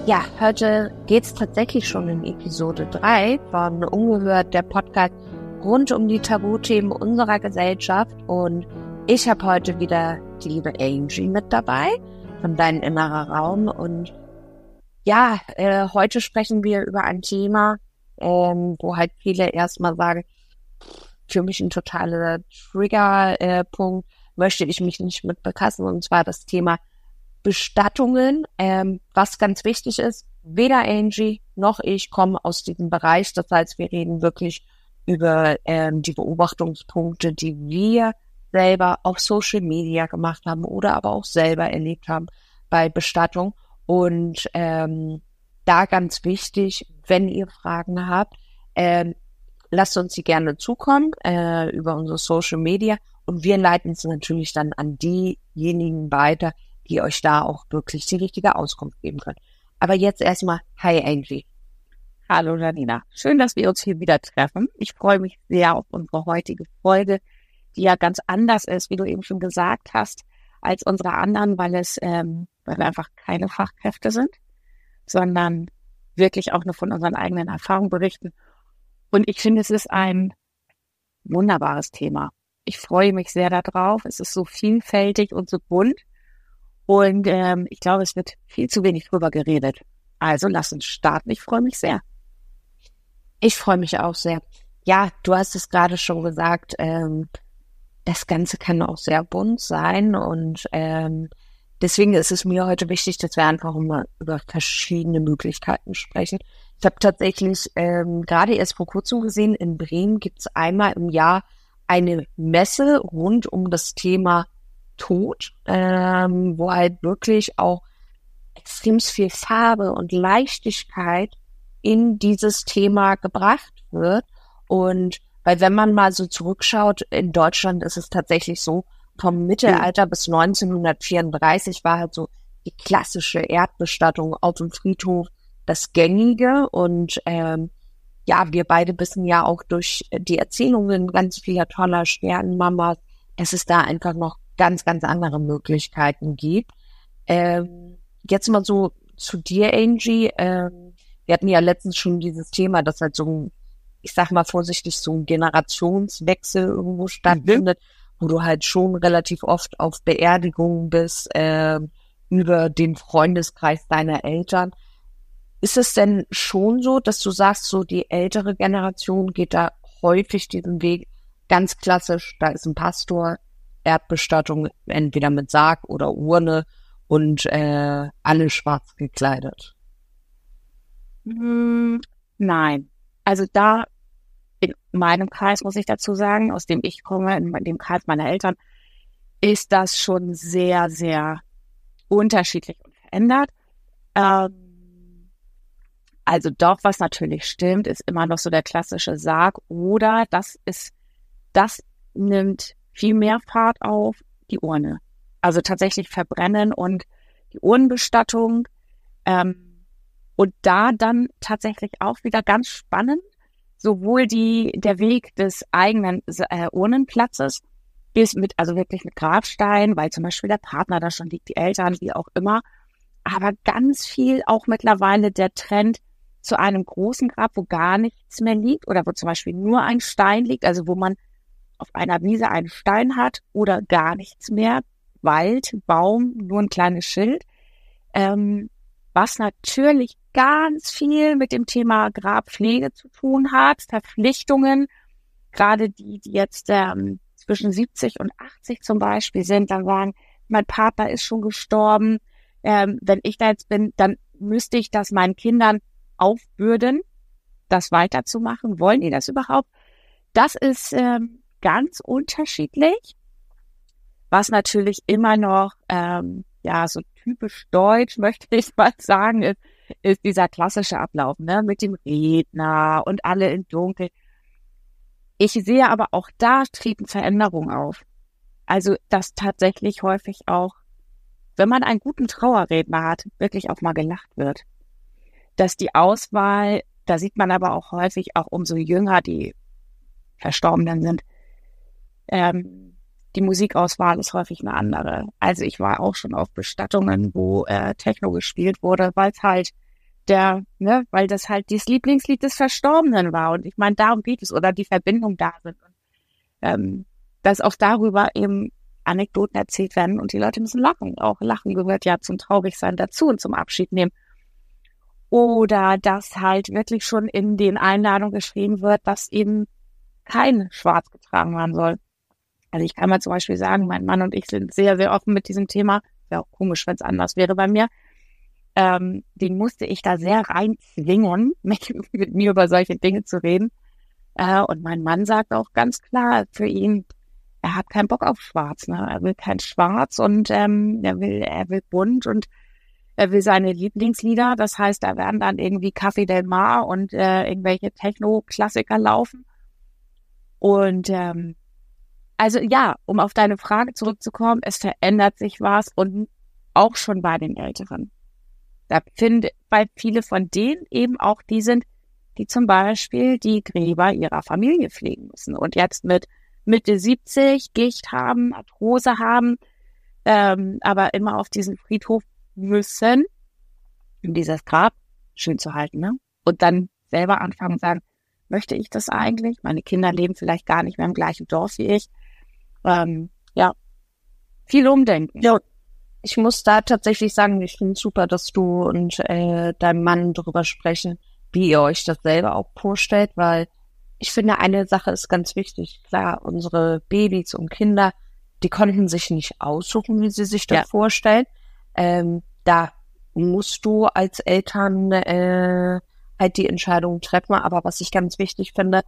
Ja, heute geht's tatsächlich schon in Episode 3 von Ungehört, der Podcast rund um die Tabuthemen unserer Gesellschaft. Und ich habe heute wieder die liebe Angie mit dabei von Dein innerer Raum. Und ja, heute sprechen wir über ein Thema, wo halt viele erstmal sagen, für mich ein totaler Triggerpunkt, möchte ich mich nicht mit befassen, und zwar das Thema Bestattungen, was ganz wichtig ist. Weder Angie noch ich kommen aus diesem Bereich. Das heißt, wir reden wirklich über die Beobachtungspunkte, die wir selber auf Social Media gemacht haben oder aber auch selber erlebt haben bei Bestattung. Und da ganz wichtig, wenn ihr Fragen habt, lasst uns sie gerne zukommen über unsere Social Media, und wir leiten es natürlich dann an diejenigen weiter, die euch da auch wirklich die richtige Auskunft geben können. Aber jetzt erstmal, hi Angie. Hallo Janina, schön, dass wir uns hier wieder treffen. Ich freue mich sehr auf unsere heutige Folge, die ja ganz anders ist, wie du eben schon gesagt hast, als unsere anderen, weil wir einfach keine Fachkräfte sind, sondern wirklich auch nur von unseren eigenen Erfahrungen berichten. Und ich finde, es ist ein wunderbares Thema. Ich freue mich sehr darauf. Es ist so vielfältig und so bunt. Und ich glaube, es wird viel zu wenig drüber geredet. Also lass uns starten. Ich freue mich sehr. Ich freue mich auch sehr. Ja, du hast es gerade schon gesagt, das Ganze kann auch sehr bunt sein. Und deswegen ist es mir heute wichtig, dass wir einfach mal über verschiedene Möglichkeiten sprechen. Ich habe tatsächlich gerade erst vor kurzem gesehen, in Bremen gibt es einmal im Jahr eine Messe rund um das Thema Tod, wo halt wirklich auch extrem viel Farbe und Leichtigkeit in dieses Thema gebracht wird. Und weil wenn man mal so zurückschaut, in Deutschland ist es tatsächlich so, vom Mittelalter bis 1934 war halt so die klassische Erdbestattung auf dem Friedhof das Gängige. Und ja, wir beide wissen ja auch durch die Erzählungen ganz vieler toller Sternenmamas, dass es da einfach noch ganz, ganz andere Möglichkeiten gibt. Jetzt mal so zu dir, Angie. Wir hatten ja letztens schon dieses Thema, dass halt so ein, ich sag mal vorsichtig, so ein Generationswechsel irgendwo stattfindet, wo du halt schon relativ oft auf Beerdigungen bist, über den Freundeskreis deiner Eltern. Ist es denn schon so, dass du sagst, so die ältere Generation geht da häufig diesen Weg ganz klassisch, da ist ein Pastor, Erdbestattung, entweder mit Sarg oder Urne und alle schwarz gekleidet? Nein. Also da in meinem Kreis, muss ich dazu sagen, aus dem ich komme, in dem Kreis meiner Eltern, ist das schon sehr, sehr unterschiedlich und verändert. Also doch, was natürlich stimmt, ist immer noch so der klassische Sarg, oder das nimmt viel mehr Fahrt auf, die Urne. Also tatsächlich verbrennen und die Urnenbestattung. Und da dann tatsächlich auch wieder ganz spannend, sowohl der Weg des eigenen Urnenplatzes bis wirklich mit Grabstein, weil zum Beispiel der Partner da schon liegt, die Eltern, wie auch immer. Aber ganz viel auch mittlerweile der Trend zu einem großen Grab, wo gar nichts mehr liegt oder wo zum Beispiel nur ein Stein liegt, also wo man auf einer Wiese einen Stein hat oder gar nichts mehr, Wald, Baum, nur ein kleines Schild, was natürlich ganz viel mit dem Thema Grabpflege zu tun hat, Verpflichtungen, gerade die jetzt zwischen 70 und 80 zum Beispiel sind, dann sagen, mein Partner ist schon gestorben, wenn ich da jetzt bin, dann müsste ich das meinen Kindern aufbürden, das weiterzumachen. Wollen die das überhaupt? Das ist ganz unterschiedlich, was natürlich immer noch so typisch deutsch, möchte ich mal sagen, ist dieser klassische Ablauf, ne, mit dem Redner und alle in Dunkel. Ich sehe aber auch da treten Veränderungen auf. Also, dass tatsächlich häufig auch, wenn man einen guten Trauerredner hat, wirklich auch mal gelacht wird. Dass die Auswahl, da sieht man aber auch häufig, auch umso jünger die Verstorbenen sind, die Musikauswahl ist häufig eine andere. Also ich war auch schon auf Bestattungen, wo Techno gespielt wurde, weil es halt weil das halt das Lieblingslied des Verstorbenen war. Und ich meine, darum geht es, oder die Verbindung da sind. Und, dass auch darüber eben Anekdoten erzählt werden und die Leute müssen lachen. Auch Lachen gehört ja zum Traurigsein dazu und zum Abschied nehmen. Oder dass halt wirklich schon in den Einladungen geschrieben wird, dass eben kein Schwarz getragen werden soll. Also ich kann mal zum Beispiel sagen, mein Mann und ich sind sehr, sehr offen mit diesem Thema. Wäre auch komisch, wenn es anders wäre bei mir. Den musste ich da sehr reinzwingen, mit mir über solche Dinge zu reden. Und mein Mann sagt auch ganz klar, für ihn, er hat keinen Bock auf Schwarz. Ne? Er will kein Schwarz und er will bunt und er will seine Lieblingslieder. Das heißt, da werden dann irgendwie Café Del Mar und irgendwelche Techno-Klassiker laufen. Und also ja, um auf deine Frage zurückzukommen, es verändert sich was und auch schon bei den Älteren. Weil viele von denen eben auch die sind, die zum Beispiel die Gräber ihrer Familie pflegen müssen und jetzt mit Mitte 70 Gicht haben, Arthrose haben, aber immer auf diesen Friedhof müssen, um dieses Grab schön zu halten, ne? Und dann selber anfangen und sagen, möchte ich das eigentlich? Meine Kinder leben vielleicht gar nicht mehr im gleichen Dorf wie ich. Ja, viel umdenken. Ja, ich muss da tatsächlich sagen, ich finde es super, dass du und dein Mann darüber sprechen, wie ihr euch das selber auch vorstellt, weil ich finde, eine Sache ist ganz wichtig. Klar, unsere Babys und Kinder, die konnten sich nicht aussuchen, wie sie sich das vorstellen. Da musst du als Eltern halt die Entscheidung treffen. Aber was ich ganz wichtig finde,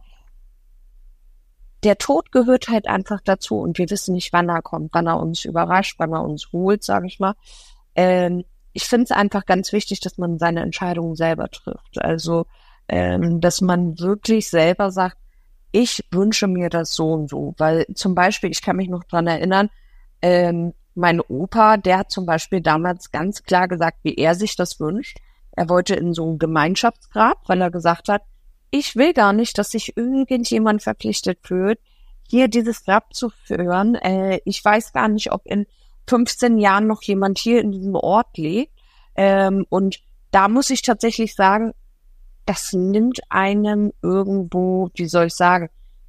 der Tod gehört halt einfach dazu und wir wissen nicht, wann er kommt, wann er uns überrascht, wann er uns holt, sage ich mal. Ich finde es einfach ganz wichtig, dass man seine Entscheidungen selber trifft. Also, dass man wirklich selber sagt, ich wünsche mir das so und so. Weil zum Beispiel, ich kann mich noch dran erinnern, mein Opa, der hat zum Beispiel damals ganz klar gesagt, wie er sich das wünscht. Er wollte in so ein Gemeinschaftsgrab, weil er gesagt hat, ich will gar nicht, dass sich irgendjemand verpflichtet fühlt, hier dieses Grab zu führen. Ich weiß gar nicht, ob in 15 Jahren noch jemand hier in diesem Ort lebt. Und da muss ich tatsächlich sagen, das nimmt einem irgendwo, wie soll ich sagen,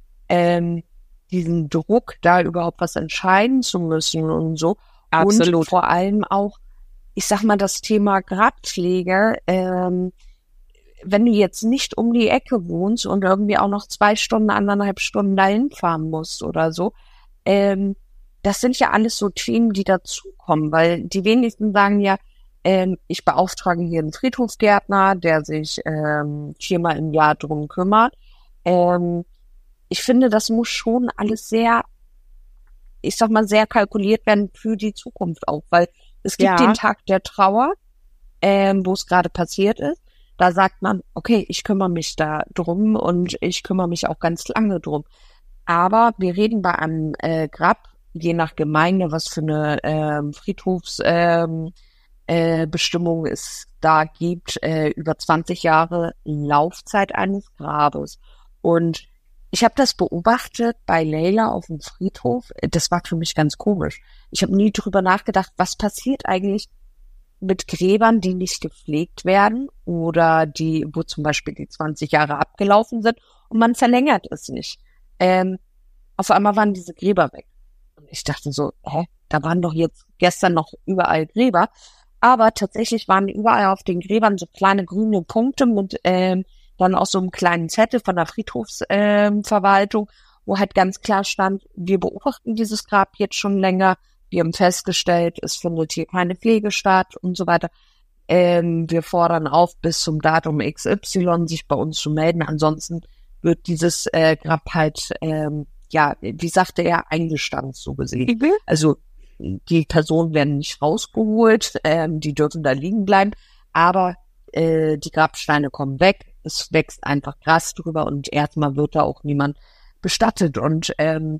diesen Druck, da überhaupt was entscheiden zu müssen und so. Absolut. Und vor allem auch, ich sag mal, das Thema Grabpflege, wenn du jetzt nicht um die Ecke wohnst und irgendwie auch noch 2 Stunden, 1,5 Stunden dahin fahren musst oder so, das sind ja alles so Themen, die dazukommen, weil die wenigsten sagen ja, ich beauftrage hier einen Friedhofsgärtner, der sich 4-mal im Jahr drum kümmert. Ich finde, das muss schon alles sehr, ich sag mal, sehr kalkuliert werden für die Zukunft auch, weil es gibt den Tag der Trauer, wo es gerade passiert ist. Da sagt man, okay, ich kümmere mich da drum und ich kümmere mich auch ganz lange drum. Aber wir reden bei einem Grab, je nach Gemeinde, was für eine Friedhofsbestimmung es da gibt, über 20 Jahre Laufzeit eines Grabes. Und ich habe das beobachtet bei Leila auf dem Friedhof. Das war für mich ganz komisch. Ich habe nie drüber nachgedacht, was passiert eigentlich mit Gräbern, die nicht gepflegt werden oder wo zum Beispiel die 20 Jahre abgelaufen sind und man verlängert es nicht. Auf einmal waren diese Gräber weg. Und ich dachte so, da waren doch jetzt gestern noch überall Gräber. Aber tatsächlich waren überall auf den Gräbern so kleine grüne Punkte mit dann auch so einem kleinen Zettel von der Friedhofsverwaltung, wo halt ganz klar stand, wir beobachten dieses Grab jetzt schon länger. Wir haben festgestellt, es findet hier keine Pflege statt und so weiter. Wir fordern auf, bis zum Datum XY sich bei uns zu melden. Ansonsten wird dieses Grab halt, wie sagte er, eingestampft, so gesehen. Mhm. Also die Personen werden nicht rausgeholt, die dürfen da liegen bleiben, aber die Grabsteine kommen weg. Es wächst einfach Gras drüber und erstmal wird da auch niemand bestattet. Und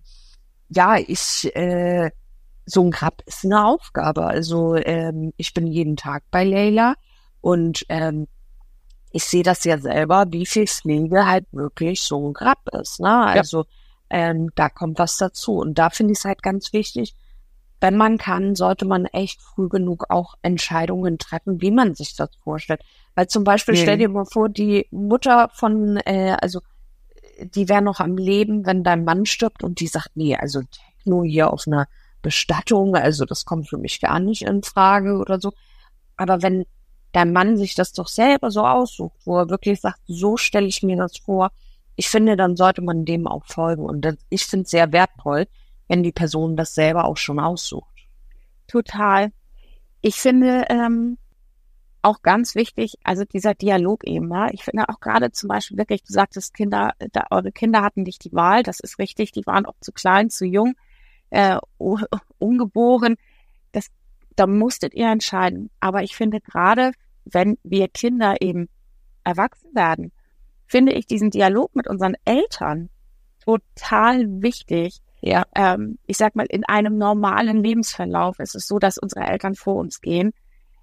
so ein Grab ist eine Aufgabe. Also ich bin jeden Tag bei Leila und ich sehe das ja selber, wie viel Pflege halt wirklich so ein Grab ist. Ne? Also da kommt was dazu. Und da finde ich es halt ganz wichtig, wenn man kann, sollte man echt früh genug auch Entscheidungen treffen, wie man sich das vorstellt. Weil zum Beispiel, stell dir mal vor, die Mutter von, die wäre noch am Leben, wenn dein Mann stirbt und die sagt, nee, also Techno hier auf einer Bestattung, also das kommt für mich gar nicht in Frage oder so. Aber wenn dein Mann sich das doch selber so aussucht, wo er wirklich sagt, so stelle ich mir das vor, ich finde, dann sollte man dem auch folgen. Und ich finde es sehr wertvoll, wenn die Person das selber auch schon aussucht. Total. Ich finde auch ganz wichtig, also dieser Dialog eben, ja. Ich finde auch gerade zum Beispiel wirklich, du sagtest, eure Kinder hatten nicht die Wahl, das ist richtig, die waren auch zu klein, zu jung, ungeboren. Da musstet ihr entscheiden. Aber ich finde gerade, wenn wir Kinder eben erwachsen werden, finde ich diesen Dialog mit unseren Eltern total wichtig. Ja, ich sag mal, in einem normalen Lebensverlauf ist es so, dass unsere Eltern vor uns gehen.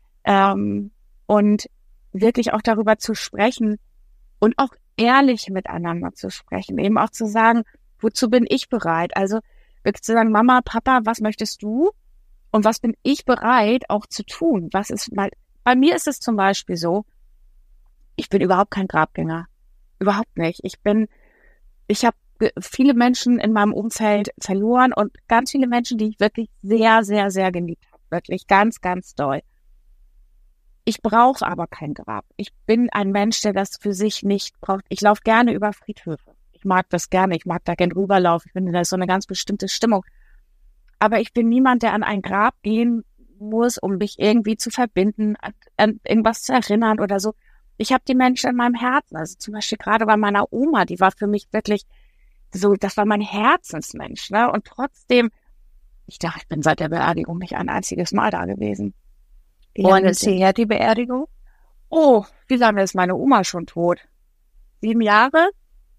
Und wirklich auch darüber zu sprechen und auch ehrlich miteinander zu sprechen, eben auch zu sagen, wozu bin ich bereit? Also wirklich zu sagen, Mama, Papa, was möchtest du? Und was bin ich bereit auch zu tun? Bei mir ist es zum Beispiel so, ich bin überhaupt kein Grabgänger. Überhaupt nicht. Ich habe viele Menschen in meinem Umfeld verloren und ganz viele Menschen, die ich wirklich sehr, sehr, sehr geliebt habe. Wirklich ganz, ganz doll. Ich brauche aber kein Grab. Ich bin ein Mensch, der das für sich nicht braucht. Ich laufe gerne über Friedhöfe. Ich mag das gerne. Ich mag da gerne rüberlaufen. Ich finde, da ist so eine ganz bestimmte Stimmung. Aber ich bin niemand, der an ein Grab gehen muss, um mich irgendwie zu verbinden, an irgendwas zu erinnern oder so. Ich habe die Menschen in meinem Herzen. Also zum Beispiel gerade bei meiner Oma, die war für mich wirklich so, das war mein Herzensmensch, ne? Und trotzdem, ich dachte, ich bin seit der Beerdigung nicht ein einziges Mal da gewesen. Wie lange ist her, die Beerdigung? Oh, wie lange ist meine Oma schon tot? 7 Jahre?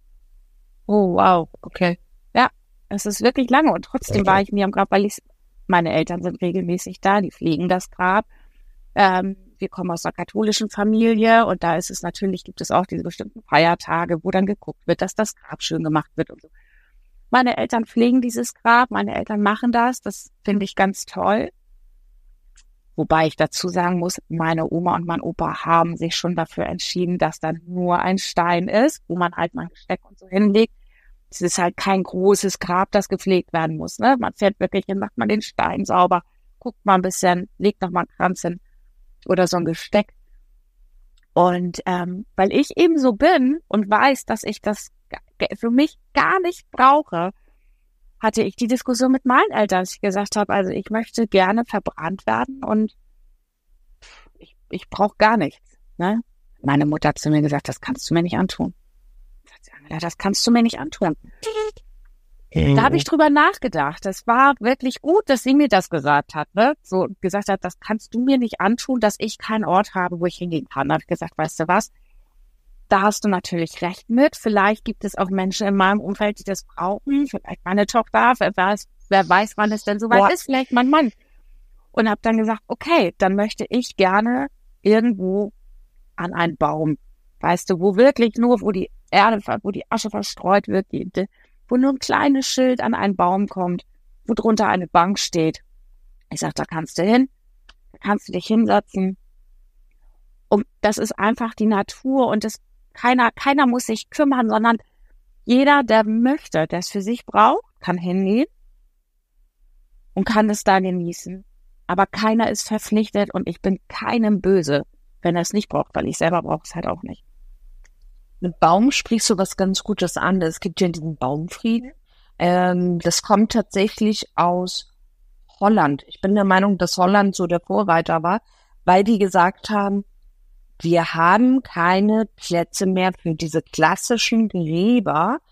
Oh, wow, okay. Ja, es ist wirklich lange und trotzdem war ich nie am Grab, weil meine Eltern sind regelmäßig da, die pflegen das Grab. Wir kommen aus einer katholischen Familie und da ist es natürlich, gibt es auch diese bestimmten Feiertage, wo dann geguckt wird, dass das Grab schön gemacht wird und so. Meine Eltern pflegen dieses Grab, meine Eltern machen das finde ich ganz toll. Wobei ich dazu sagen muss, meine Oma und mein Opa haben sich schon dafür entschieden, dass dann nur ein Stein ist, wo man halt mal ein Gesteck und so hinlegt. Es ist halt kein großes Grab, das gepflegt werden muss, ne? Man fährt wirklich hin, macht man den Stein sauber, guckt mal ein bisschen, legt noch mal einen Kranz hin oder so ein Gesteck. Und weil ich eben so bin und weiß, dass ich das für mich gar nicht brauche, hatte ich die Diskussion mit meinen Eltern, dass ich gesagt habe, also ich möchte gerne verbrannt werden und ich brauche gar nichts. Ne? Meine Mutter hat zu mir gesagt, das kannst du mir nicht antun. Das kannst du mir nicht antun. Da habe ich drüber nachgedacht. Das war wirklich gut, dass sie mir das gesagt hat. Ne? So gesagt hat, das kannst du mir nicht antun, dass ich keinen Ort habe, wo ich hingehen kann. Da habe ich gesagt, weißt du was? Da hast du natürlich recht mit. Vielleicht gibt es auch Menschen in meinem Umfeld, die das brauchen. Vielleicht meine Tochter, wer weiß, wann es denn soweit ist. Vielleicht mein Mann. Und habe dann gesagt, okay, dann möchte ich gerne irgendwo an einen Baum. Weißt du, wo wirklich nur, wo die Erde, wo die Asche verstreut wird, wo nur ein kleines Schild an einen Baum kommt, wo drunter eine Bank steht. Ich sage, da kannst du hin, da kannst du dich hinsetzen. Und das ist einfach die Natur und keiner muss sich kümmern, sondern jeder, der möchte, der es für sich braucht, kann hingehen und kann es da genießen. Aber keiner ist verpflichtet und ich bin keinem böse, wenn er es nicht braucht, weil ich selber brauche es halt auch nicht. Mit Baum sprichst du was ganz Gutes an. Es gibt ja diesen Baumfrieden. Das kommt tatsächlich aus Holland. Ich bin der Meinung, dass Holland so der Vorreiter war, weil die gesagt haben, wir haben keine Plätze mehr für diese klassischen Gräber.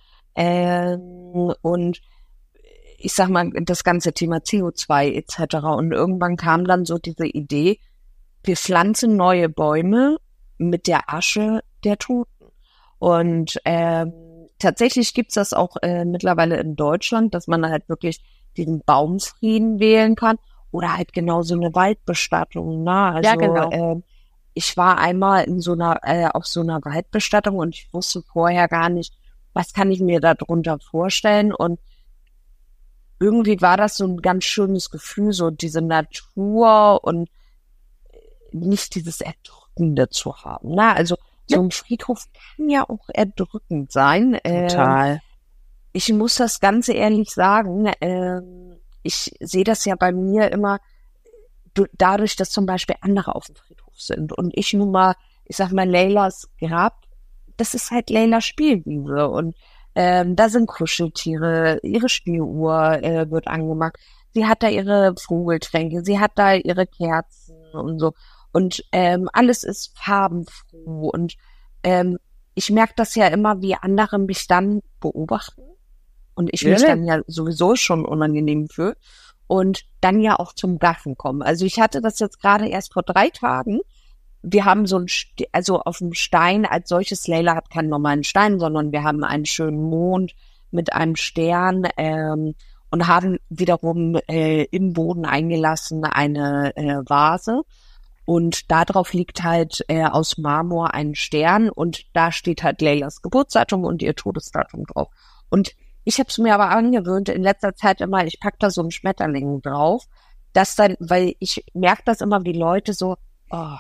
Und ich sag mal, das ganze Thema CO2 etc. Und irgendwann kam dann so diese Idee, wir pflanzen neue Bäume mit der Asche der Toten. Und tatsächlich gibt's das auch mittlerweile in Deutschland, dass man halt wirklich diesen Baumfrieden wählen kann oder halt genau so eine Waldbestattung. Ne? Also, ja, genau. Ich war einmal in so einer auf so einer Waldbestattung und ich wusste vorher gar nicht, was kann ich mir da drunter vorstellen. Und irgendwie war das so ein ganz schönes Gefühl, so diese Natur und nicht dieses Erdrückende zu haben. Ne? Also so ein Friedhof kann ja auch erdrückend sein. Total. Ich muss das ganz ehrlich sagen, ich sehe das ja bei mir immer dadurch, dass zum Beispiel andere auf dem Friedhof sind und ich nun mal, ich sag mal, Leylas Grab, das ist halt Leylas Spielwiese und da sind Kuscheltiere, ihre Spieluhr wird angemacht, sie hat da ihre Vogeltränke, sie hat da ihre Kerzen und so und alles ist farbenfroh und ich merke das ja immer, wie andere mich dann beobachten und ich mich dann ja sowieso schon unangenehm fühle und dann ja auch zum Gaffen kommen. Also ich hatte das jetzt gerade erst vor 3 Tagen. Wir haben so also auf dem Stein als solches, Leyla hat keinen normalen Stein, sondern wir haben einen schönen Mond mit einem Stern und haben wiederum im Boden eingelassen eine Vase. Und darauf liegt halt aus Marmor ein Stern und da steht halt Leylas Geburtsdatum und ihr Todesdatum drauf. Und ich habe es mir aber angewöhnt, in letzter Zeit immer, ich pack da so einen Schmetterling drauf, dass dann, weil ich merke das immer, wie Leute so, oh,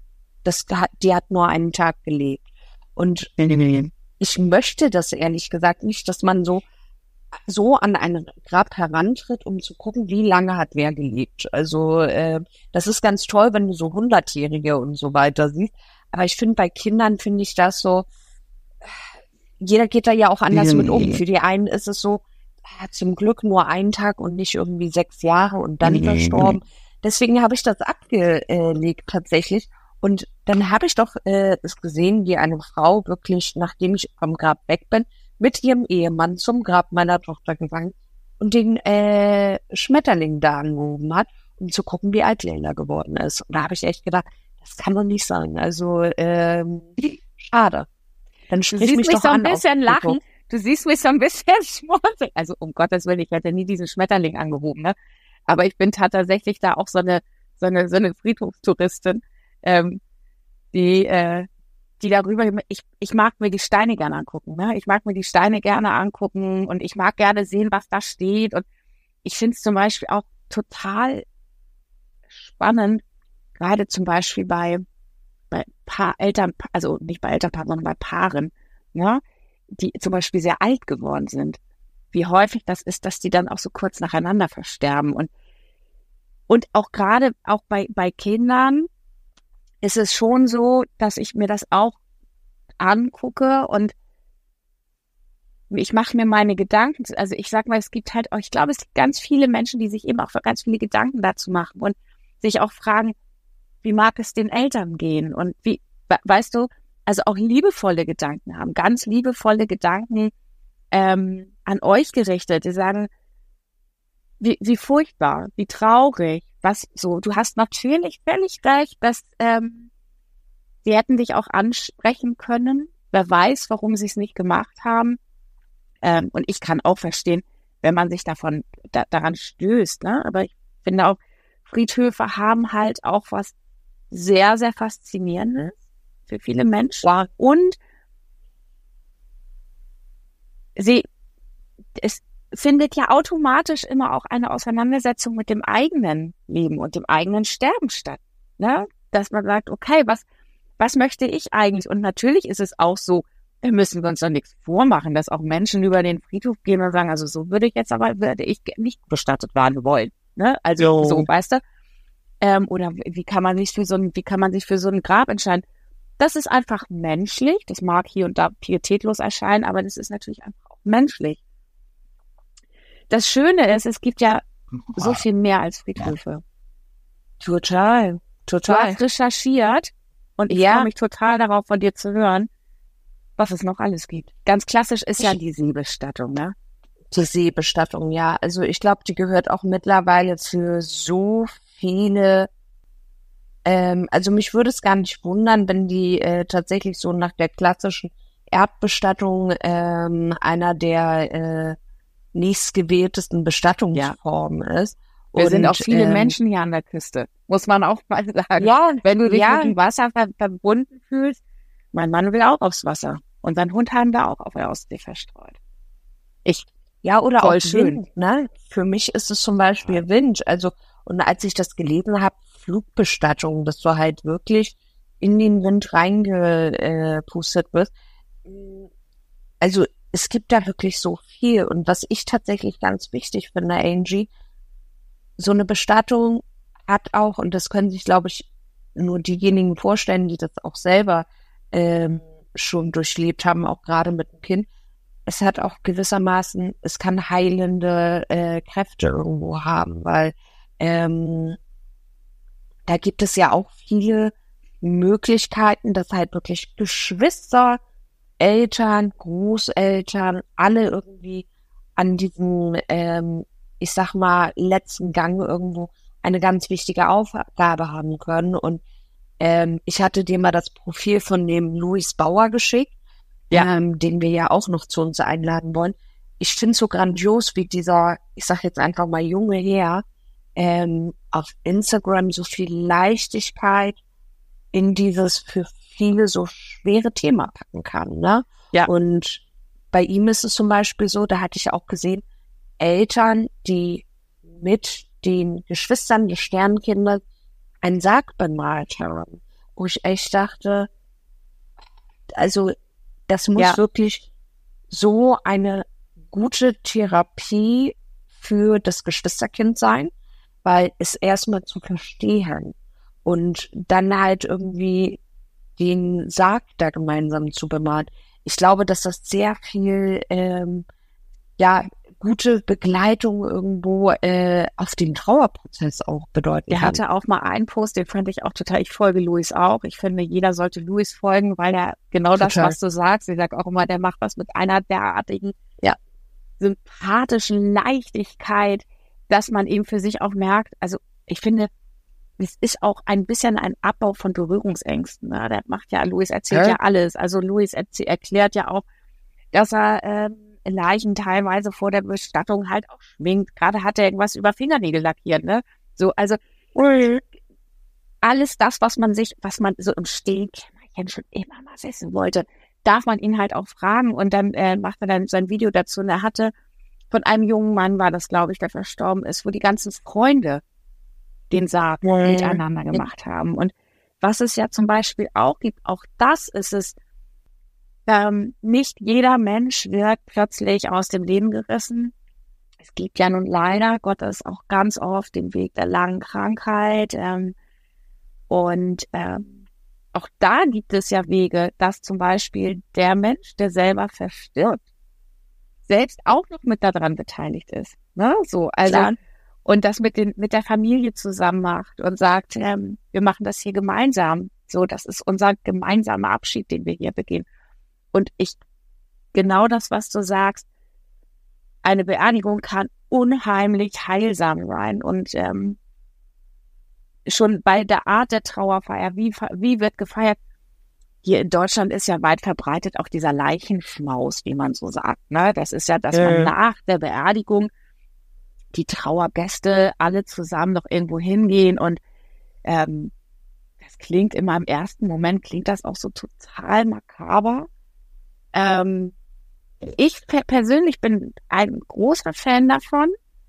die hat nur einen Tag gelebt. Und ich möchte das ehrlich gesagt nicht, dass man so an ein Grab herantritt, um zu gucken, wie lange hat wer gelebt. Also das ist ganz toll, wenn du so 100-Jährige und so weiter siehst. Aber ich finde, bei Kindern finde ich das so, jeder geht da ja auch anders mit um. Für die einen ist es so, zum Glück nur einen Tag und nicht irgendwie 6 Jahre und dann verstorben. Deswegen habe ich das abgelegt tatsächlich. Und dann habe ich doch es gesehen, wie eine Frau wirklich, nachdem ich vom Grab weg bin, mit ihrem Ehemann zum Grab meiner Tochter gegangen und den Schmetterling da angehoben hat, um zu gucken, wie alt Leyla geworden ist. Und da habe ich echt gedacht, das kann doch nicht sein. Also schade. Dann sprich mich doch an. Du siehst mich so ein bisschen lachen. Du siehst mich so ein bisschen schmunzeln. Also um Gottes Willen, ich hätte nie diesen Schmetterling angehoben, ne? Aber ich bin tatsächlich da auch so eine Friedhofstouristin, die darüber, ich mag mir die Steine gerne angucken, ne? Ich mag mir die Steine gerne angucken und ich mag gerne sehen, was da steht. Und ich finde es zum Beispiel auch total spannend, gerade zum Beispiel bei Eltern, also nicht bei Elternpaaren, sondern bei Paaren, ne? Die zum Beispiel sehr alt geworden sind. Wie häufig das ist, dass die dann auch so kurz nacheinander versterben. Und auch gerade auch bei Kindern ist es schon so, dass ich mir das auch angucke und ich mache mir meine Gedanken, also ich sag mal, es gibt halt auch, ich glaube, es gibt ganz viele Menschen, die sich eben auch ganz viele Gedanken dazu machen und sich auch fragen, wie mag es den Eltern gehen und wie, weißt du, also auch liebevolle Gedanken haben, ganz liebevolle Gedanken an euch gerichtet, die sagen, wie furchtbar, wie traurig, was so, du hast natürlich völlig recht, dass sie hätten dich auch ansprechen können, wer weiß, warum sie es nicht gemacht haben. Und ich kann auch verstehen, wenn man sich daran stößt, ne? Aber ich finde auch, Friedhöfe haben halt auch was sehr, sehr Faszinierendes für viele Menschen. Wow. Und es findet ja automatisch immer auch eine Auseinandersetzung mit dem eigenen Leben und dem eigenen Sterben statt, ne? Dass man sagt, okay, was möchte ich eigentlich? Und natürlich ist es auch so, wir müssen uns doch nichts vormachen, dass auch Menschen über den Friedhof gehen und sagen, also so würde ich nicht bestattet werden wollen, ne? Also so, weißt du? Oder wie kann man sich für so ein Grab entscheiden? Das ist einfach menschlich. Das mag hier und da pietätlos erscheinen, aber das ist natürlich einfach auch menschlich. Das Schöne ist, es gibt ja so viel mehr als Friedhöfe. Total. Du hast recherchiert und ich freue mich total darauf, von dir zu hören, was es noch alles gibt. Ganz klassisch ist ja die Seebestattung, ne? Die Seebestattung, ja. Also ich glaube, die gehört auch mittlerweile für so viele, also mich würde es gar nicht wundern, wenn die tatsächlich so nach der klassischen Erdbestattung einer der nächstgewähltesten Bestattungsformen ist. Wir sind auch viele Menschen hier an der Küste, muss man auch mal sagen. Ja, wenn du dich mit dem Wasser verbunden fühlst, mein Mann will auch aufs Wasser und sein Hund haben wir auch auf der Ostsee verstreut. Ja, oder Voll auch schön. Wind, ne? Für mich ist es zum Beispiel Wind. Also, und als ich das gelesen habe, Flugbestattung, dass du halt wirklich in den Wind reingepustet wirst. Also, es gibt da wirklich so viel. Und was ich tatsächlich ganz wichtig finde, Angie, so eine Bestattung hat auch, und das können sich, glaube ich, nur diejenigen vorstellen, die das auch selber schon durchlebt haben, auch gerade mit dem Kind. Es hat auch gewissermaßen, es kann heilende Kräfte irgendwo haben, weil da gibt es ja auch viele Möglichkeiten, dass halt wirklich Geschwister, Eltern, Großeltern, alle irgendwie an diesem, ich sag mal, letzten Gang irgendwo eine ganz wichtige Aufgabe haben können. Und ich hatte dir mal das Profil von dem Louis Bauer geschickt, Ja. den wir ja auch noch zu uns einladen wollen. Ich finde es so grandios, wie dieser, ich sag jetzt einfach mal junge Herr, auf Instagram so viel Leichtigkeit in dieses für viele so schwere Thema packen kann, ne? Ja. Und bei ihm ist es zum Beispiel so, da hatte ich auch gesehen, Eltern, die mit den Geschwistern des Sternenkinders einen Sarg bemalt haben, wo ich echt dachte, also das muss wirklich so eine gute Therapie für das Geschwisterkind sein, weil es erstmal zu verstehen und dann halt irgendwie den Sarg da gemeinsam zu bemalen. Ich glaube, dass das sehr viel gute Begleitung irgendwo auf den Trauerprozess auch bedeuten Der kann. hatte auch mal einen Post, den fand ich auch total, ich folge Louis auch. Ich finde, jeder sollte Louis folgen, weil er genau das, was du sagst, ich sag auch immer, der macht was mit einer derartigen, sympathischen Leichtigkeit, dass man eben für sich auch merkt, also ich finde, es ist auch ein bisschen ein Abbau von Berührungsängsten. Ne? Der macht ja, Louis erzählt ja alles. Also Louis erklärt ja auch, dass er Leichen teilweise vor der Bestattung halt auch schminkt. Gerade hat er irgendwas über Fingernägel lackiert, ne? So, also alles das, was man so im stillen Kämmerchen schon immer mal wissen wollte, darf man ihn halt auch fragen. Und dann macht er dann sein Video dazu. Und er hatte von einem jungen Mann, war das, glaube ich, der verstorben ist, wo die ganzen Freunde den Sarg miteinander gemacht haben. Und was es ja zum Beispiel auch gibt, auch das ist es, nicht jeder Mensch wird plötzlich aus dem Leben gerissen. Es gibt ja nun leider Gottes auch ganz oft den Weg der langen Krankheit. Und auch da gibt es ja Wege, dass zum Beispiel der Mensch, der selber verstirbt, selbst auch noch mit daran beteiligt ist. Ne? So, also klar. Und das mit der Familie zusammen macht und sagt, wir machen das hier gemeinsam. So, das ist unser gemeinsamer Abschied, den wir hier begehen. Und genau das, was du sagst, eine Beerdigung kann unheimlich heilsam sein. Und schon bei der Art der Trauerfeier, wie wird gefeiert? Hier in Deutschland ist ja weit verbreitet auch dieser Leichenschmaus, wie man so sagt. Ne? Das ist ja, dass man nach der Beerdigung die Trauergäste alle zusammen noch irgendwo hingehen. Und das klingt immer im ersten Moment, klingt das auch so total makaber. Ich persönlich bin ein großer Fan davon,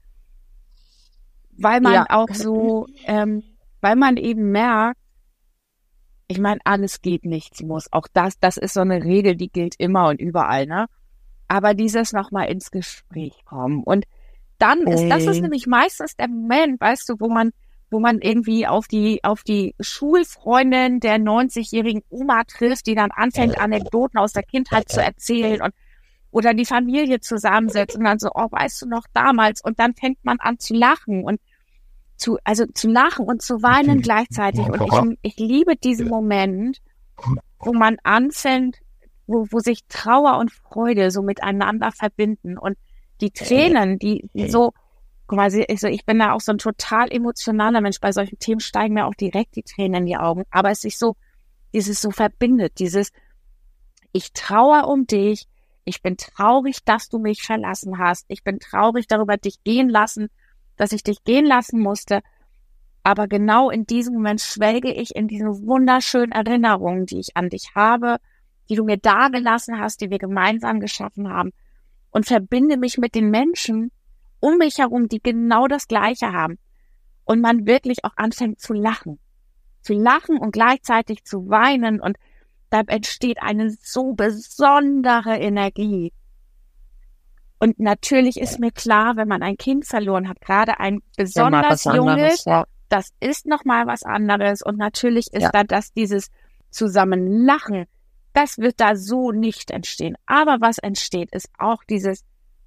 weil man auch so, weil man eben merkt, ich meine, alles geht, nichts muss. Auch das ist so eine Regel, die gilt immer und überall, ne? Aber dieses nochmal ins Gespräch kommen. Und dann das ist nämlich meistens der Moment, weißt du, wo man irgendwie auf die Schulfreundin der 90-jährigen Oma trifft, die dann anfängt, Anekdoten aus der Kindheit zu erzählen oder die Familie zusammensetzt und dann so, oh, weißt du noch damals? Und dann fängt man an zu lachen und zu lachen und zu weinen gleichzeitig. Und ich liebe diesen Moment, wo man anfängt, wo sich Trauer und Freude so miteinander verbinden und die Tränen, die so, quasi, ich bin da auch so ein total emotionaler Mensch. Bei solchen Themen steigen mir auch direkt die Tränen in die Augen. Aber es sich so, dieses so verbindet, ich trauere um dich. Ich bin traurig, dass du mich verlassen hast. Ich bin traurig darüber, dass ich dich gehen lassen musste. Aber genau in diesem Moment schwelge ich in diesen wunderschönen Erinnerungen, die ich an dich habe, die du mir dagelassen hast, die wir gemeinsam geschaffen haben. und verbinde mich mit den Menschen um mich herum, die genau das Gleiche haben. Und man wirklich auch anfängt zu lachen und gleichzeitig zu weinen, und da entsteht eine so besondere Energie. Und natürlich ist mir klar, wenn man ein Kind verloren hat, gerade ein besonders junges, das ist nochmal was anderes. Und natürlich ist da dieses Zusammenlachen, das wird da so nicht entstehen. Aber was entsteht, ist auch dieses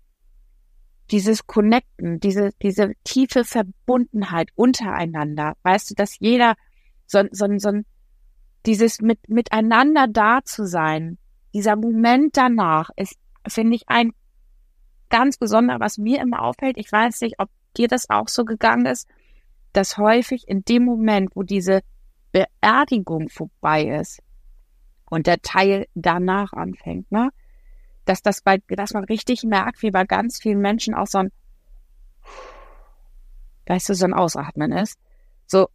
Connecten, diese tiefe Verbundenheit untereinander. Weißt du, dass jeder dieses miteinander da zu sein, dieser Moment danach ist, finde ich, ein ganz besonderer, was mir immer auffällt. Ich weiß nicht, ob dir das auch so gegangen ist, dass häufig in dem Moment, wo diese Beerdigung vorbei ist und der Teil danach anfängt, ne, dass man richtig merkt, wie bei ganz vielen Menschen auch so ein Ausatmen ist. So,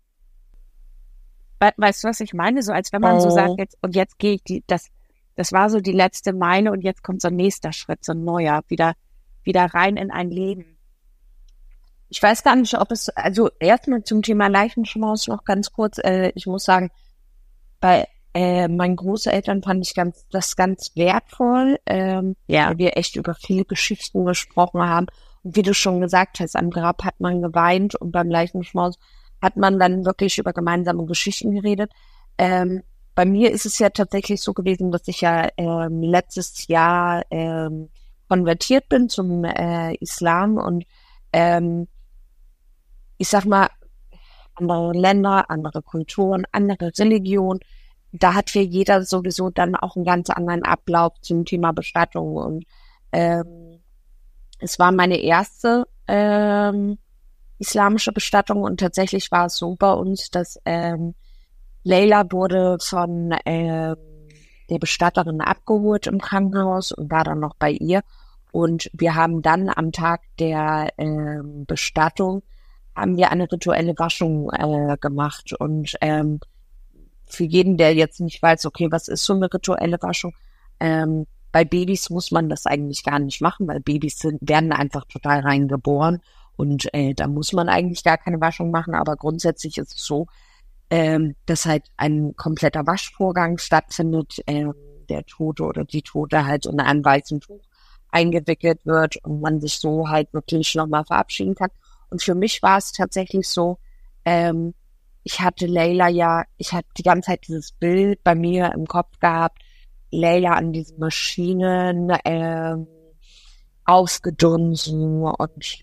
weißt du, was ich meine? So, als wenn man so sagt, jetzt gehe ich das war so die letzte Meile und jetzt kommt so ein nächster Schritt, so ein neuer, wieder rein in ein Leben. Ich weiß gar nicht, also erstmal zum Thema Leichenschmaus noch ganz kurz, ich muss sagen, bei meinen Großeltern fand ich das ganz wertvoll, weil wir echt über viele Geschichten gesprochen haben. Und wie du schon gesagt hast, am Grab hat man geweint und beim Leichenschmaus hat man dann wirklich über gemeinsame Geschichten geredet. Bei mir ist es ja tatsächlich so gewesen, dass ich ja letztes Jahr konvertiert bin zum Islam und ich sag mal, andere Länder, andere Kulturen, andere Religionen, da hat für jeder sowieso dann auch einen ganz anderen Ablauf zum Thema Bestattung. Und es war meine erste islamische Bestattung und tatsächlich war es so bei uns, dass Leila wurde von der Bestatterin abgeholt im Krankenhaus und war dann noch bei ihr. Und wir haben dann am Tag der Bestattung haben wir eine rituelle Waschung gemacht. Und für jeden, der jetzt nicht weiß, okay, was ist so eine rituelle Waschung? Bei Babys muss man das eigentlich gar nicht machen, weil Babys werden einfach total reingeboren und da muss man eigentlich gar keine Waschung machen. Aber grundsätzlich ist es so, dass halt ein kompletter Waschvorgang stattfindet, der Tote oder die Tote halt in einem weißen Tuch eingewickelt wird und man sich so halt wirklich nochmal verabschieden kann. Und für mich war es tatsächlich so, ich hatte die ganze Zeit dieses Bild bei mir im Kopf gehabt, Leila an diesen Maschinen ausgedunsen und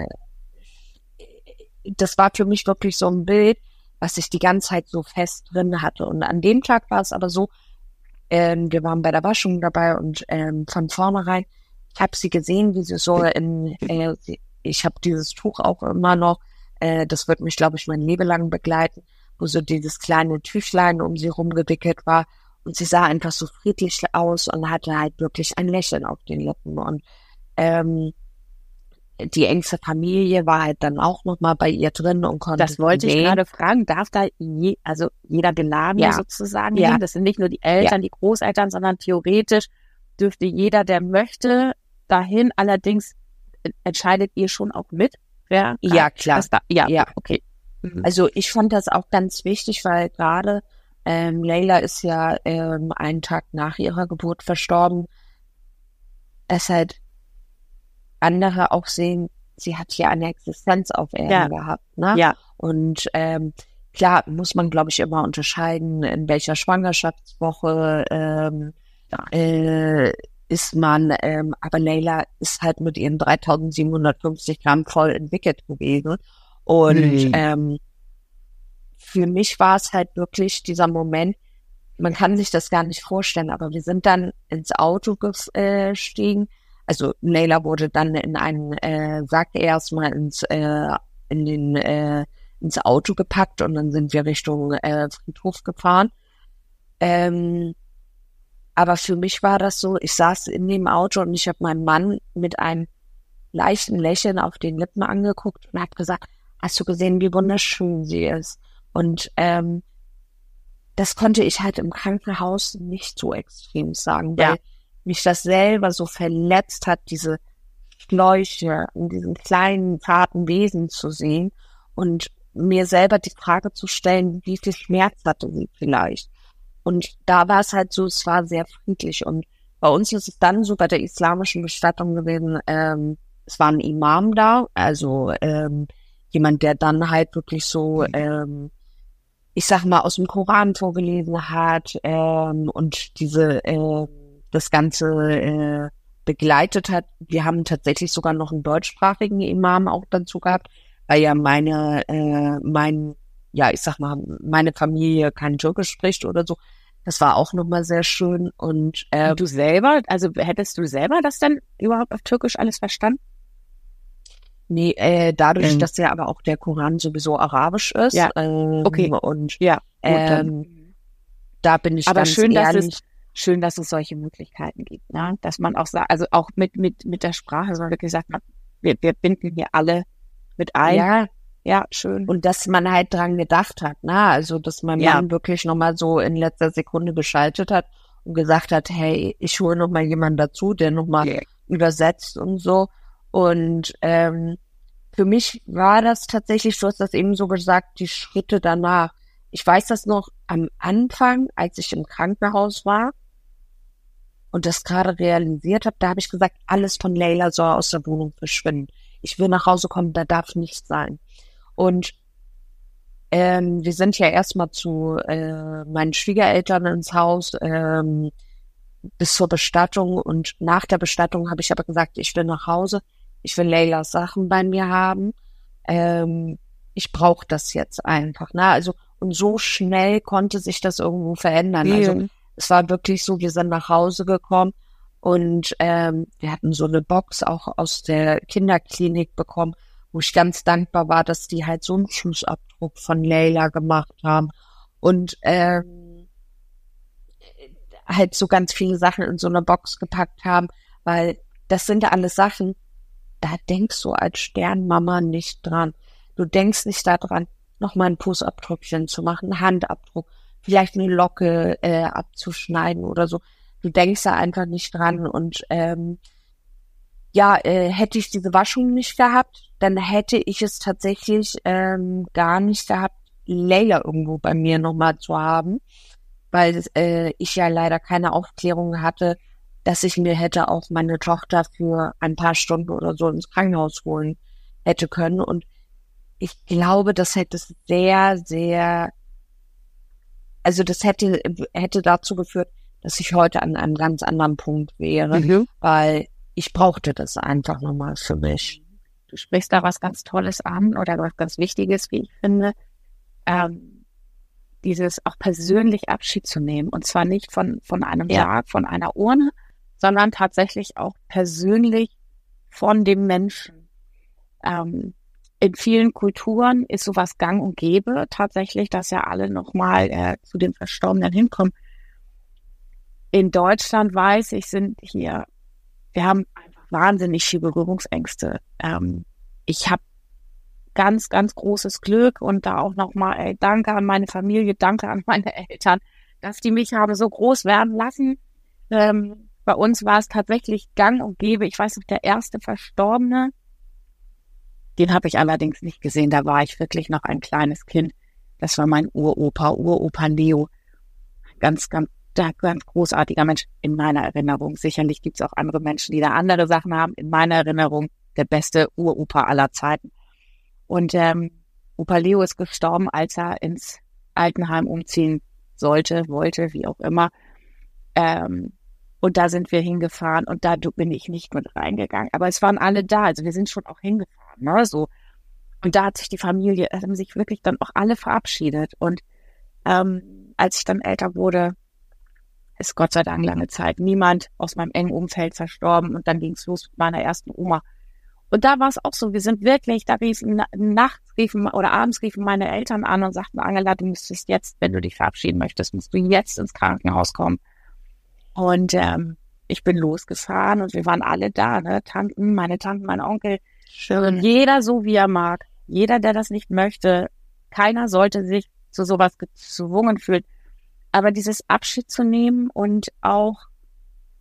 das war für mich wirklich so ein Bild, was ich die ganze Zeit so fest drin hatte. Und an dem Tag war es aber so, wir waren bei der Waschung dabei und von vornherein, ich habe sie gesehen, wie sie so ich habe dieses Tuch auch immer noch, das wird mich, glaube ich, mein Leben lang begleiten, wo so dieses kleine Tüchlein um sie rumgewickelt war und sie sah einfach so friedlich aus und hatte halt wirklich ein Lächeln auf den Lippen und die engste Familie war halt dann auch noch mal bei ihr drin und konnte. Das wollte ich gerade fragen. Darf da jeder Geladene sozusagen hin? Das sind nicht nur die Eltern, die Großeltern, sondern theoretisch dürfte jeder, der möchte, dahin. Allerdings entscheidet ihr schon auch mit? Ja, klar. Okay. Mhm. Also ich fand das auch ganz wichtig, weil gerade Leila ist ja einen Tag nach ihrer Geburt verstorben. Es halt andere auch sehen, sie hat hier eine Existenz auf Erden gehabt, ne? Ja. Und klar muss man, glaube ich, immer unterscheiden, in welcher Schwangerschaftswoche ist man, aber Leila ist halt mit ihren 3750 Gramm voll entwickelt gewesen. Und für mich war es halt wirklich dieser Moment, man kann sich das gar nicht vorstellen, aber wir sind dann ins Auto gestiegen. Also Leila wurde dann in einen Sack erstmal ins Auto gepackt und dann sind wir Richtung Friedhof gefahren. Aber für mich war das so, ich saß in dem Auto und ich habe meinen Mann mit einem leichten Lächeln auf den Lippen angeguckt und habe gesagt, hast du gesehen, wie wunderschön sie ist? Und das konnte ich halt im Krankenhaus nicht so extrem sagen, weil mich das selber so verletzt hat, diese Schläuche in diesen kleinen, zarten Wesen zu sehen und mir selber die Frage zu stellen, wie viel Schmerz hatte sie vielleicht. Und da war es halt so, es war sehr friedlich. Und bei uns ist es dann so bei der islamischen Bestattung gewesen, es war ein Imam da, also jemand, der dann halt wirklich so, ich sag mal, aus dem Koran vorgelesen hat und das Ganze begleitet hat. Wir haben tatsächlich sogar noch einen deutschsprachigen Imam auch dazu gehabt, weil ja meine Familie kein Türkisch spricht oder so. Das war auch nochmal sehr schön. Und du selber, also hättest du selber das dann überhaupt auf Türkisch alles verstanden? Nee, dadurch, dass ja aber auch der Koran sowieso arabisch ist. Ja, okay. Und ja, da bin ich aber ganz schön, ehrlich. Schön, dass es solche Möglichkeiten gibt, ne? Dass man auch sagt, also auch mit der Sprache, so wirklich sagt, wir binden hier alle mit ein. Ja, schön. Und dass man halt dran gedacht hat, ne? Also, dass mein Mann wirklich nochmal so in letzter Sekunde geschaltet hat und gesagt hat, hey, ich hole nochmal jemanden dazu, der nochmal übersetzt und so. Und für mich war das tatsächlich, du hast das eben so gesagt, die Schritte danach. Ich weiß das noch am Anfang, als ich im Krankenhaus war und das gerade realisiert habe, da habe ich gesagt, alles von Leila soll aus der Wohnung verschwinden. Ich will nach Hause kommen, da darf nichts sein. Und wir sind ja erstmal zu meinen Schwiegereltern ins Haus bis zur Bestattung. Und nach der Bestattung habe ich aber gesagt, ich will nach Hause. Ich will Leilas Sachen bei mir haben. Ich brauche das jetzt einfach. Ne? Also, und so schnell konnte sich das irgendwo verändern. Also es war wirklich so, wir sind nach Hause gekommen und wir hatten so eine Box auch aus der Kinderklinik bekommen, wo ich ganz dankbar war, dass die halt so einen Fußabdruck von Leila gemacht haben und halt so ganz viele Sachen in so eine Box gepackt haben, weil das sind ja alles Sachen, da denkst du als Sternmama nicht dran. Du denkst nicht daran, nochmal ein Fußabdrückchen zu machen, einen Handabdruck, vielleicht eine Locke abzuschneiden oder so. Du denkst da einfach nicht dran und hätte ich diese Waschung nicht gehabt, dann hätte ich es tatsächlich gar nicht gehabt, Leila irgendwo bei mir nochmal zu haben, weil ich ja leider keine Aufklärung hatte, dass ich mir hätte auch meine Tochter für ein paar Stunden oder so ins Krankenhaus holen hätte können. Und ich glaube, das hätte sehr, sehr, also das hätte dazu geführt, dass ich heute an einem ganz anderen Punkt wäre, weil ich brauchte das einfach nochmal für mich. Du sprichst da was ganz Tolles an oder was ganz Wichtiges, wie ich finde, dieses auch persönlich Abschied zu nehmen und zwar nicht von einem Sarg, von einer Urne, sondern tatsächlich auch persönlich von dem Menschen. In vielen Kulturen ist sowas gang und gäbe tatsächlich, dass ja alle nochmal zu den Verstorbenen hinkommen. In Deutschland weiß ich, wir haben einfach wahnsinnig viel Berührungsängste. Ich habe ganz, ganz großes Glück und da auch nochmal danke an meine Familie, danke an meine Eltern, dass die mich haben so groß werden lassen. Bei uns war es tatsächlich gang und gäbe. Ich weiß noch, der erste Verstorbene, den habe ich allerdings nicht gesehen. Da war ich wirklich noch ein kleines Kind. Das war mein Uropa Leo. Ganz, ganz großartiger Mensch in meiner Erinnerung. Sicherlich gibt es auch andere Menschen, die da andere Sachen haben. In meiner Erinnerung der beste Uropa aller Zeiten. Und Opa Leo ist gestorben, als er ins Altenheim umziehen wollte, wie auch immer. Und da sind wir hingefahren und da bin ich nicht mit reingegangen. Aber es waren alle da, also wir sind schon auch hingefahren, ne, so. Und da hat sich die Familie, haben sich wirklich dann auch alle verabschiedet. Und als ich dann älter wurde, ist Gott sei Dank lange Zeit niemand aus meinem engen Umfeld verstorben. Und dann ging es los mit meiner ersten Oma. Und da war es auch so, wir sind wirklich, da abends riefen meine Eltern an und sagten, Angela, du müsstest jetzt, wenn du dich verabschieden möchtest, musst du jetzt ins Krankenhaus kommen. Und ich bin losgefahren und wir waren alle da, ne? Tanten, meine Tanten, mein Onkel. Schön. Jeder so, wie er mag. Jeder, der das nicht möchte. Keiner sollte sich zu sowas gezwungen fühlen. Aber dieses Abschied zu nehmen und auch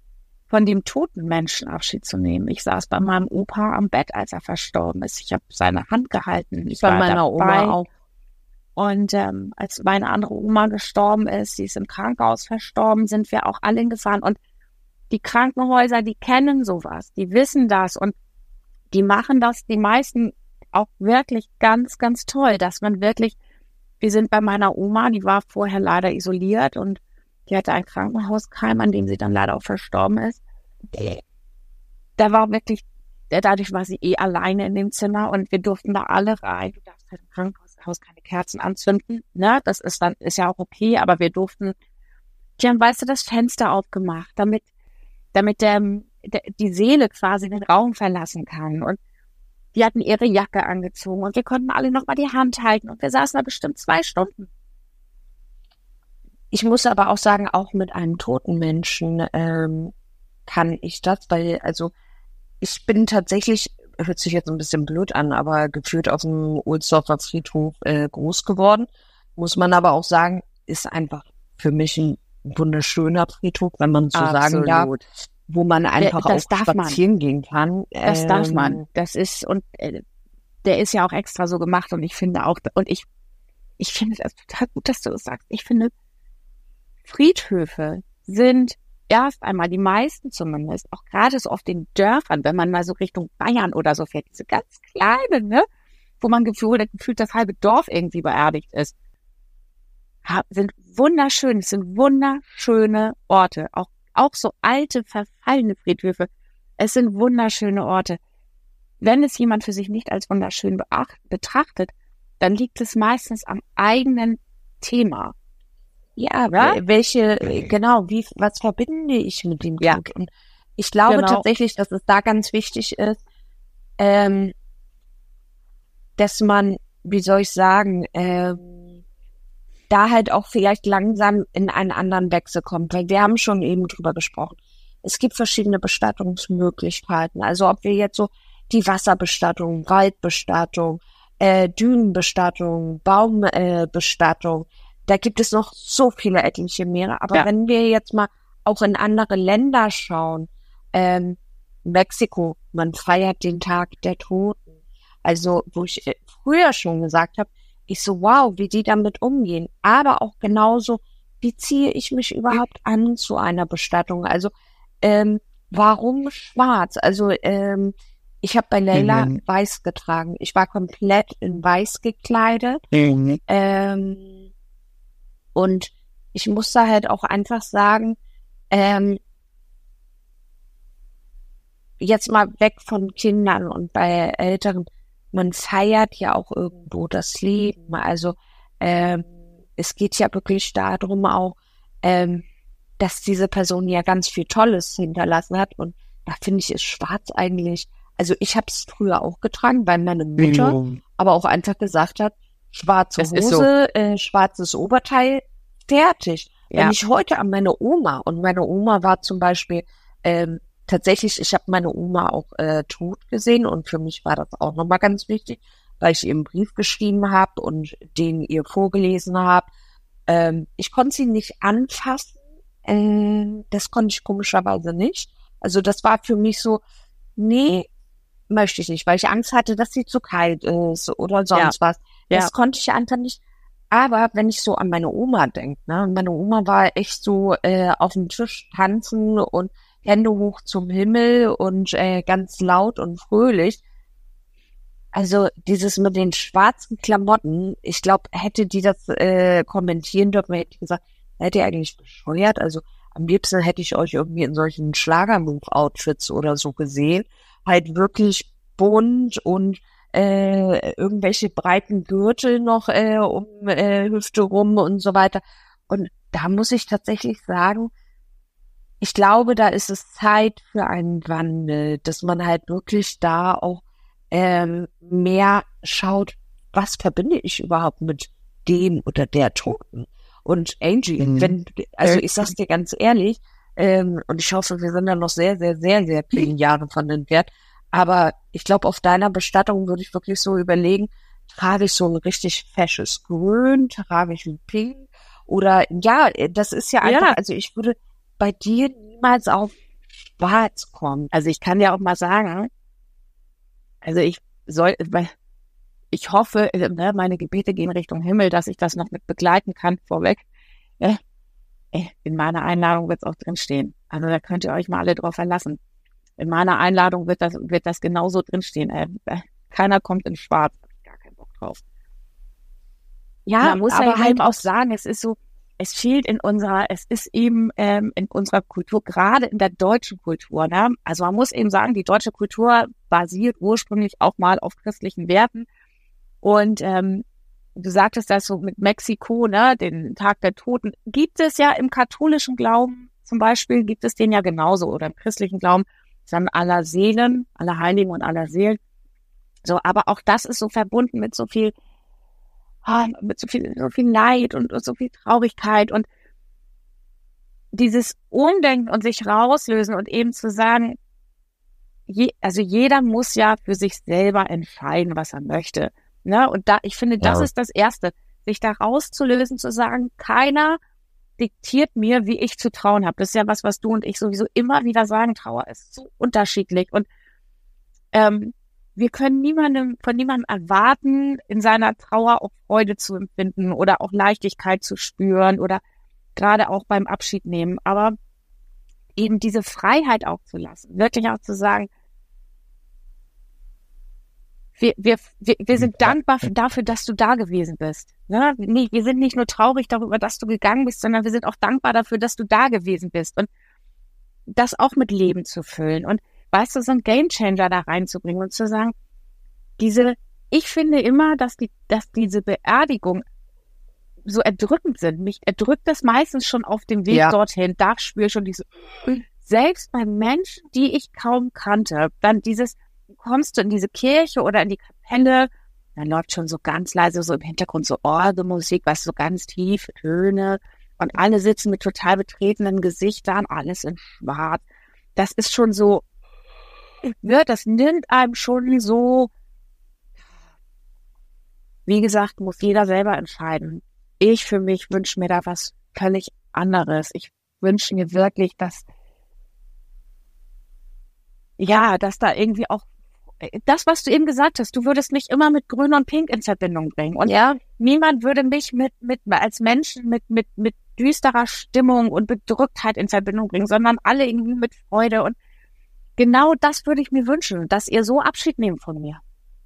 von dem toten Menschen Abschied zu nehmen. Ich saß bei meinem Opa am Bett, als er verstorben ist. Ich habe seine Hand gehalten. Ich Bei war meiner dabei. Oma auch. Und als meine andere Oma gestorben ist, sie ist im Krankenhaus verstorben, sind wir auch alle hingefahren. Und die Krankenhäuser, die kennen sowas, die wissen das und die machen das, die meisten auch wirklich ganz, ganz toll, dass man wirklich, wir sind bei meiner Oma, die war vorher leider isoliert und die hatte ein Krankenhauskeim, an dem sie dann leider auch verstorben ist. Da war wirklich, dadurch war sie alleine in dem Zimmer und wir durften da alle rein. Du darfst halt im Krankenhaus keine Kerzen anzünden, ne? Das ist ja auch okay, aber wir durften, die haben, weißt du, das Fenster aufgemacht, damit die Seele quasi den Raum verlassen kann. Und die hatten ihre Jacke angezogen und wir konnten alle nochmal die Hand halten und wir saßen da bestimmt 2 Stunden. Ich muss aber auch sagen, auch mit einem toten Menschen kann ich das, weil, also ich bin tatsächlich, hört sich jetzt ein bisschen blöd an, aber gefühlt auf dem Ohlsdorfer Friedhof groß geworden. Muss man aber auch sagen, ist einfach für mich ein wunderschöner Friedhof, wenn man so sagen darf, wo man einfach auch spazieren gehen kann. Das darf man. Das ist, und der ist ja auch extra so gemacht und ich finde auch, und ich finde es total gut, dass du das sagst. Ich finde, Friedhöfe sind erst einmal, die meisten zumindest, auch gerade so auf den Dörfern, wenn man mal so Richtung Bayern oder so fährt, diese ganz kleinen, ne, wo man gefühlt das halbe Dorf irgendwie beerdigt ist, sind wunderschön, es sind wunderschöne Orte, auch so alte, verfallene Friedhöfe. Es sind wunderschöne Orte. Wenn es jemand für sich nicht als wunderschön betrachtet, dann liegt es meistens am eigenen Thema. Ja, was verbinde ich mit dem Tod? Und ich glaube tatsächlich, dass es da ganz wichtig ist, dass man, wie soll ich sagen, da halt auch vielleicht langsam in einen anderen Wechsel kommt, weil wir haben schon eben drüber gesprochen. Es gibt verschiedene Bestattungsmöglichkeiten, also ob wir jetzt so die Wasserbestattung, Waldbestattung, Dünenbestattung, Baumbestattung, da gibt es noch so viele etliche mehr. Aber wenn wir jetzt mal auch in andere Länder schauen, Mexiko, man feiert den Tag der Toten. Also, wo ich früher schon gesagt habe, ich so, wow, wie die damit umgehen. Aber auch genauso, wie ziehe ich mich überhaupt an zu einer Bestattung? Also, warum schwarz? Also, ich habe bei Leila weiß getragen. Ich war komplett in weiß gekleidet. Und ich muss da halt auch einfach sagen, jetzt mal weg von Kindern und bei Älteren, man feiert ja auch irgendwo das Leben. Also es geht ja wirklich darum auch, dass diese Person ja ganz viel Tolles hinterlassen hat. Und da finde ich, ist schwarz eigentlich, also ich habe es früher auch getragen, weil meine Mutter aber auch einfach gesagt hat, schwarze Hose, schwarzes Oberteil, fertig. Ja. Wenn ich heute an meine Oma, und meine Oma war zum Beispiel, tatsächlich, ich habe meine Oma auch tot gesehen und für mich war das auch nochmal ganz wichtig, weil ich ihr einen Brief geschrieben habe und den ihr vorgelesen habe. Ich konnte sie nicht anfassen, das konnte ich komischerweise nicht. Also das war für mich so, nee, möchte ich nicht, weil ich Angst hatte, dass sie zu kalt ist oder sonst was. Das konnte ich einfach nicht. Aber wenn ich so an meine Oma denke, ne, meine Oma war echt so auf dem Tisch tanzen und Hände hoch zum Himmel und ganz laut und fröhlich. Also dieses mit den schwarzen Klamotten, ich glaube, hätte die das kommentieren dürfen, hätte ich gesagt, seid ihr eigentlich bescheuert? Also am liebsten hätte ich euch irgendwie in solchen Schlagermove-Outfits oder so gesehen. Halt wirklich bunt und irgendwelche breiten Gürtel noch um Hüfte rum und so weiter. Und da muss ich tatsächlich sagen, ich glaube, da ist es Zeit für einen Wandel, dass man halt wirklich da auch mehr schaut, was verbinde ich überhaupt mit dem oder der Toten. Und Angie, also ich sag's dir ganz ehrlich, und ich hoffe, wir sind da noch sehr, sehr, sehr, sehr viele Jahre von entfernt, aber ich glaube, auf deiner Bestattung würde ich wirklich so überlegen, trage ich so ein richtig fesches Grün, trage ich ein Pink oder, ja, das ist ja einfach, also ich würde bei dir niemals auf schwarz kommt. Also ich kann dir auch mal sagen, also ich hoffe, ne, meine Gebete gehen Richtung Himmel, dass ich das noch mit begleiten kann vorweg. In meiner Einladung wird es auch drinstehen. Also da könnt ihr euch mal alle drauf verlassen. In meiner Einladung wird das genauso drinstehen. Keiner kommt in Schwarz. Hab ich gar keinen Bock drauf. Ja, man muss aber halt auch sagen, es fehlt es ist eben in unserer Kultur, gerade in der deutschen Kultur, ne? Also man muss eben sagen, die deutsche Kultur basiert ursprünglich auch mal auf christlichen Werten. Und du sagtest das so mit Mexiko, ne, den Tag der Toten, gibt es ja im katholischen Glauben zum Beispiel, gibt es den ja genauso, oder im christlichen Glauben, dann aller Seelen, aller Heiligen und aller Seelen. So, aber auch das ist so verbunden mit so viel Leid und so viel Traurigkeit und dieses Umdenken und sich rauslösen und eben zu sagen, also jeder muss ja für sich selber entscheiden, was er möchte. Ne? Und ich finde, das ist das Erste, sich da rauszulösen, zu sagen, keiner diktiert mir, wie ich zu trauen habe. Das ist ja was du und ich sowieso immer wieder sagen, Trauer ist so unterschiedlich. Und wir können von niemandem erwarten, in seiner Trauer auch Freude zu empfinden oder auch Leichtigkeit zu spüren oder gerade auch beim Abschied nehmen. Aber eben diese Freiheit auch zu lassen, wirklich auch zu sagen, wir sind dankbar dafür, dass du da gewesen bist. Ne? Nee, wir sind nicht nur traurig darüber, dass du gegangen bist, sondern wir sind auch dankbar dafür, dass du da gewesen bist. Und das auch mit Leben zu füllen. Und weißt du, so ein Gamechanger da reinzubringen und zu sagen, ich finde immer, dass diese Beerdigung so erdrückend sind. Mich erdrückt das meistens schon auf dem Weg dorthin. Da spüre ich schon selbst bei Menschen, die ich kaum kannte, dann kommst du in diese Kirche oder in die Kapelle, dann läuft schon so ganz leise so im Hintergrund so Orgelmusik, weißt du, so ganz tiefe Töne und alle sitzen mit total betretenen Gesichtern, alles in schwarz. Das ist schon so, das nimmt einem schon so, wie gesagt, muss jeder selber entscheiden. Ich für mich wünsche mir da was völlig anderes. Ich wünsche mir wirklich, dass da irgendwie auch das, was du eben gesagt hast, du würdest mich immer mit Grün und Pink in Verbindung bringen. Und niemand würde mich als Menschen mit düsterer Stimmung und Bedrücktheit in Verbindung bringen, sondern alle irgendwie mit Freude. Und genau das würde ich mir wünschen, dass ihr so Abschied nehmt von mir.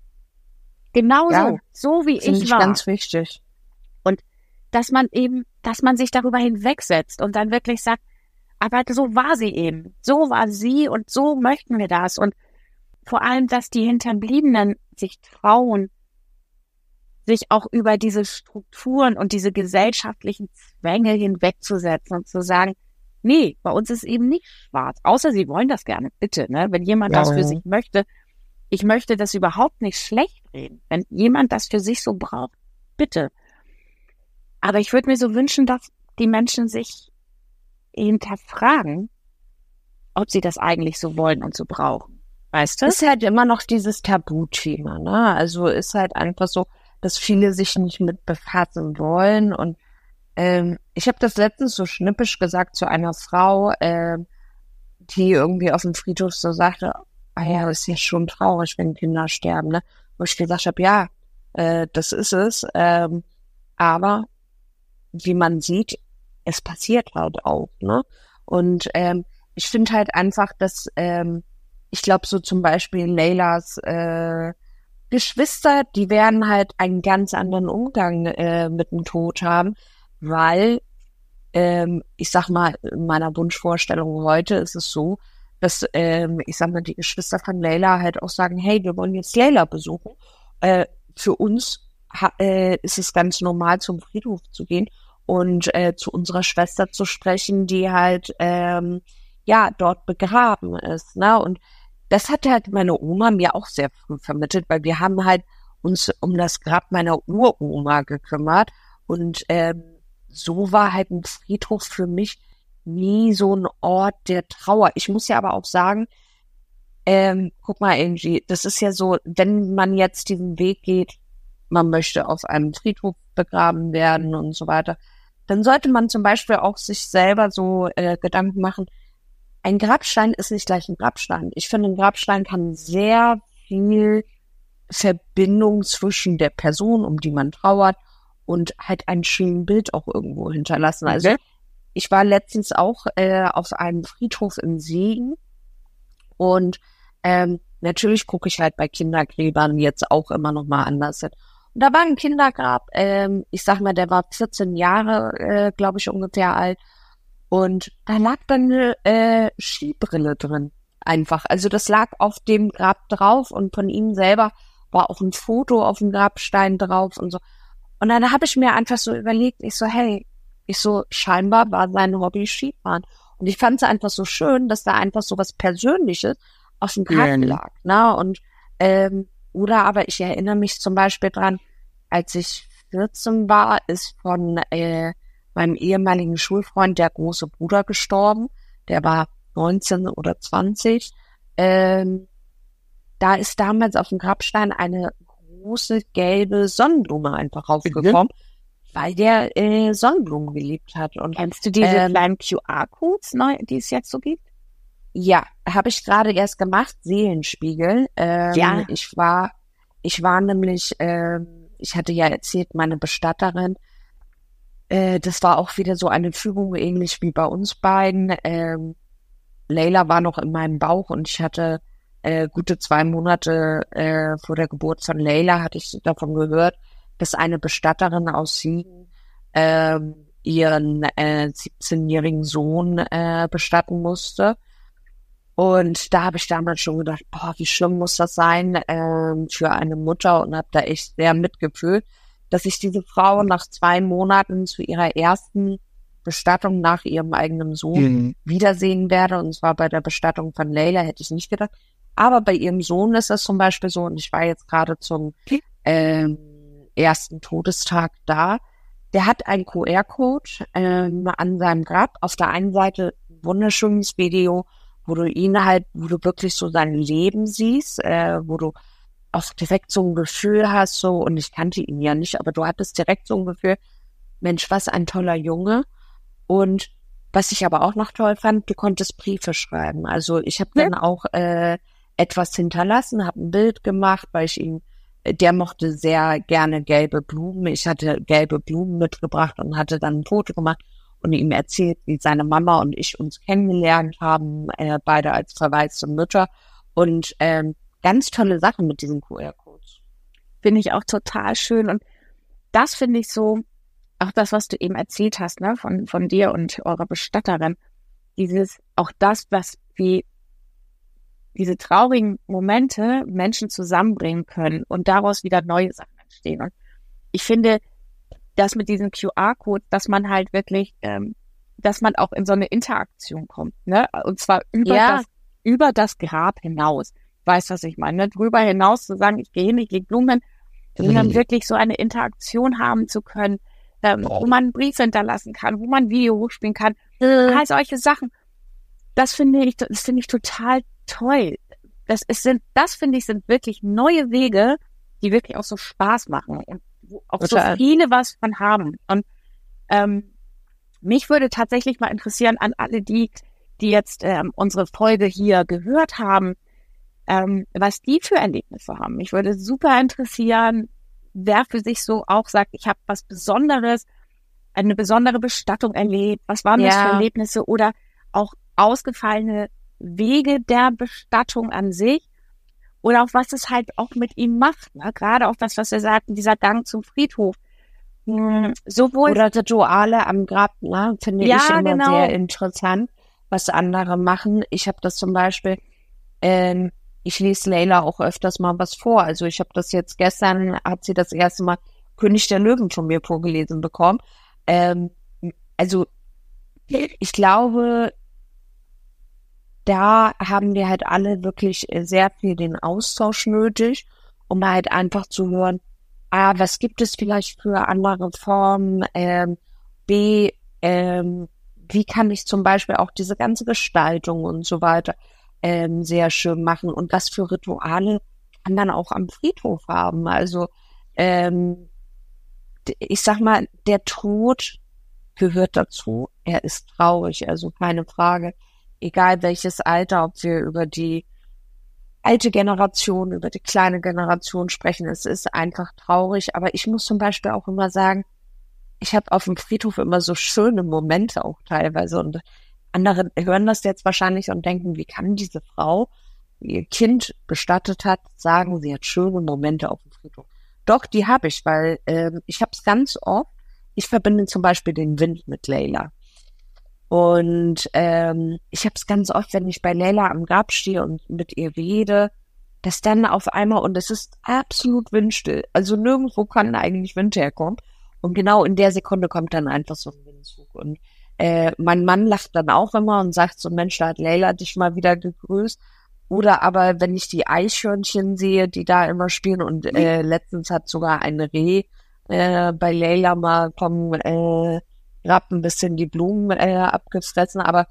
Genauso, so wie ich war. Ganz wichtig. Und dass man sich darüber hinwegsetzt und dann wirklich sagt, aber so war sie eben. So war sie und so möchten wir das. Und vor allem, dass die Hinterbliebenen sich trauen, sich auch über diese Strukturen und diese gesellschaftlichen Zwänge hinwegzusetzen und zu sagen, nee, bei uns ist eben nicht schwarz. Außer sie wollen das gerne, bitte. Ne? Wenn jemand das für sich möchte, ich möchte das überhaupt nicht schlecht reden. Wenn jemand das für sich so braucht, bitte. Aber ich würde mir so wünschen, dass die Menschen sich hinterfragen, ob sie das eigentlich so wollen und so brauchen. Weißt du? Ist halt immer noch dieses Tabuthema, ne? Also ist halt einfach so, dass viele sich nicht mit befassen wollen. Und ich habe das letztens so schnippisch gesagt zu einer Frau, die irgendwie auf dem Friedhof so sagte, ist ja schon traurig, wenn Kinder sterben, ne? Wo ich gesagt habe, das ist es. Aber wie man sieht, es passiert halt auch, ne? Und ich finde halt einfach, dass ich glaube, so zum Beispiel Leylas Geschwister, die werden halt einen ganz anderen Umgang mit dem Tod haben, weil, ich sag mal, in meiner Wunschvorstellung heute ist es so, dass, ich sag mal, die Geschwister von Leyla halt auch sagen, hey, wir wollen jetzt Leyla besuchen. Für uns ist es ganz normal, zum Friedhof zu gehen und zu unserer Schwester zu sprechen, die halt, dort begraben ist, ne? Und das hat halt meine Oma mir auch sehr früh vermittelt, weil wir haben halt uns um das Grab meiner Uroma gekümmert und so war halt ein Friedhof für mich nie so ein Ort der Trauer. Ich muss ja aber auch sagen, guck mal, Angie, das ist ja so, wenn man jetzt diesen Weg geht, man möchte auf einem Friedhof begraben werden und so weiter, dann sollte man zum Beispiel auch sich selber so Gedanken machen, ein Grabstein ist nicht gleich ein Grabstein. Ich finde, ein Grabstein kann sehr viel Verbindung zwischen der Person, um die man trauert, und halt ein schönes Bild auch irgendwo hinterlassen. Also ich war letztens auch auf einem Friedhof in Siegen und natürlich gucke ich halt bei Kindergräbern jetzt auch immer noch mal anders hin. Und da war ein Kindergrab, ich sag mal, der war 14 Jahre, glaube ich, ungefähr alt. Und da lag dann eine Skibrille drin, einfach. Also das lag auf dem Grab drauf und von ihm selber war auch ein Foto auf dem Grabstein drauf und so. Und dann habe ich mir einfach so überlegt, scheinbar war sein Hobby Skifahren. Und ich fand es einfach so schön, dass da einfach so was Persönliches auf dem Grab lag, ne? Und, oder aber ich erinnere mich zum Beispiel dran, als ich 14 war, ist von meinem ehemaligen Schulfreund der große Bruder gestorben. Der war 19 oder 20. Da ist damals auf dem Grabstein eine große gelbe Sonnenblume einfach raufgekommen, weil der Sonnenblumen geliebt hat. Und kennst du diese kleinen QR-Codes, die es jetzt so gibt? Ja, habe ich gerade erst gemacht, Seelenspiegel. Ja. Ich war nämlich, ich hatte ja erzählt, meine Bestatterin, das war auch wieder so eine Fügung, ähnlich wie bei uns beiden. Leila war noch in meinem Bauch und ich hatte gute 2 Monate vor der Geburt von Leila hatte ich davon gehört, dass eine Bestatterin aus Siegen ihren 17-jährigen Sohn bestatten musste. Und da habe ich damals schon gedacht, boah, wie schlimm muss das sein für eine Mutter, und habe da echt sehr mitgefühlt, dass ich diese Frau nach 2 Monaten zu ihrer ersten Bestattung nach ihrem eigenen Sohn wiedersehen werde. Und zwar bei der Bestattung von Leila, hätte ich nicht gedacht. Aber bei ihrem Sohn ist das zum Beispiel so, und ich war jetzt gerade zum ersten Todestag da. Der hat einen QR-Code an seinem Grab. Auf der einen Seite ein wunderschönes Video, wo du wirklich so sein Leben siehst, wo du auch direkt so ein Gefühl hast, so, und ich kannte ihn ja nicht, aber du hattest direkt so ein Gefühl, Mensch, was ein toller Junge. Und was ich aber auch noch toll fand, du konntest Briefe schreiben. Also ich habe dann auch etwas hinterlassen, habe ein Bild gemacht, weil der mochte sehr gerne gelbe Blumen. Ich hatte gelbe Blumen mitgebracht und hatte dann ein Foto gemacht und ihm erzählt, wie seine Mama und ich uns kennengelernt haben, beide als verwaiste Mütter. Und ganz tolle Sachen mit diesen QR-Codes. Finde ich auch total schön. Und das finde ich so, auch das, was du eben erzählt hast, ne, von dir und eurer Bestatterin, wie diese traurigen Momente Menschen zusammenbringen können und daraus wieder neue Sachen entstehen. Und ich finde, dass mit diesen QR-Codes, dass man halt wirklich, dass man auch in so eine Interaktion kommt, ne? Und zwar über das Grab hinaus. Weißt du, was ich meine? Ne? Drüber hinaus zu sagen, ich gehe hin, ich lege Blumen, sondern wirklich so eine Interaktion haben zu können, wo man einen Brief hinterlassen kann, wo man ein Video hochspielen kann, all solche Sachen. Das finde ich total toll. Das finde ich, sind wirklich neue Wege, die wirklich auch so Spaß machen und wo auch so viele was von haben. Und mich würde tatsächlich mal interessieren, an alle die jetzt unsere Folge hier gehört haben, was die für Erlebnisse haben. Mich würde super interessieren, wer für sich so auch sagt, ich habe was Besonderes, eine besondere Bestattung erlebt. Was waren das für Erlebnisse oder auch ausgefallene Wege der Bestattung an sich oder auch was es halt auch mit ihm macht. Ne? Gerade auch das, was wir sagten, dieser Gang zum Friedhof. Sowohl oder Rituale am Grab, ne, finde ich immer sehr interessant, was andere machen. Ich habe das zum Beispiel, ich lese Leila auch öfters mal was vor. Also ich habe das jetzt gestern, hat sie das erste Mal König der Löwen von mir vorgelesen bekommen. Also ich glaube, da haben wir halt alle wirklich sehr viel den Austausch nötig, um halt einfach zu hören, was gibt es vielleicht für andere Formen, wie kann ich zum Beispiel auch diese ganze Gestaltung und so weiter sehr schön machen, und was für Rituale kann man auch am Friedhof haben. Also ich sag mal, der Tod gehört dazu, er ist traurig, also keine Frage. egal welches Alter, ob wir über die alte Generation, über die kleine Generation sprechen, es ist einfach traurig. Aber ich muss zum Beispiel auch immer sagen, ich habe auf dem Friedhof immer so schöne Momente auch teilweise und andere hören das jetzt wahrscheinlich und denken, wie kann diese Frau, die ihr Kind bestattet hat, sagen, sie hat schöne Momente auf dem Friedhof. Doch, die habe ich, weil ich habe es ganz oft, ich verbinde zum Beispiel den Wind mit Leila. Und ich habe es ganz oft, wenn ich bei Leila am Grab stehe und mit ihr rede, dass dann auf einmal, und es ist absolut windstill, also nirgendwo kann eigentlich Wind herkommen. Und genau in der Sekunde kommt dann einfach so ein Windzug. Und mein Mann lacht dann auch immer und sagt so, Mensch, da hat Leila dich mal wieder gegrüßt. Oder aber, wenn ich die Eichhörnchen sehe, die da immer spielen und letztens hat sogar ein Reh bei Leila mal vom Grab ein bisschen die Blumen abgefressen. Aber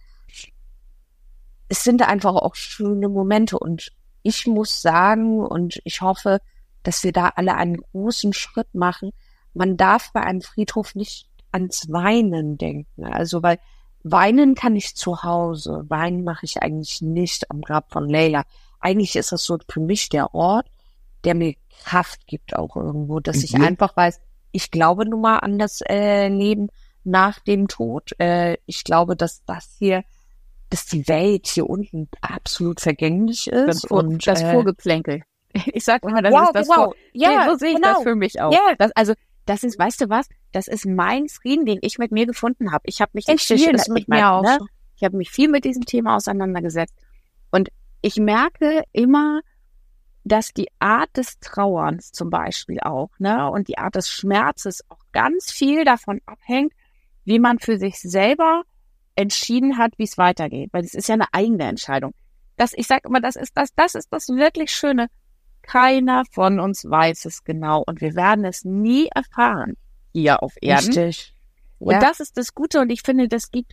es sind einfach auch schöne Momente. Und ich muss sagen, und ich hoffe, dass wir da alle einen großen Schritt machen. Man darf bei einem Friedhof nicht ans Weinen denken. Also, weil weinen kann ich zu Hause. Weinen mache ich eigentlich nicht am Grab von Leila. Eigentlich ist das so für mich der Ort, der mir Kraft gibt auch irgendwo, dass ich einfach weiß, ich glaube nun mal an das Leben nach dem Tod. Ich glaube, dass dass die Welt hier unten absolut vergänglich ist. Und das Vorgeplänkel. Ich sag immer, das ja, ist das genau. Ja, so sehe ich das für mich auch. Ja. Das ist, weißt du was? Das ist mein Frieden, den ich mit mir gefunden habe. Ich habe mich Richtig, ist mit mir auch so. Ich habe mich viel mit diesem Thema auseinandergesetzt. Und ich merke immer, dass die Art des Trauerns zum Beispiel auch, ne, und die Art des Schmerzes auch ganz viel davon abhängt, wie man für sich selber entschieden hat, wie es weitergeht. Weil es ist ja eine eigene Entscheidung. Ich sage immer, das ist das wirklich Schöne. Keiner von uns weiß es genau und wir werden es nie erfahren hier auf Erden. Richtig. Und das ist das Gute und ich finde,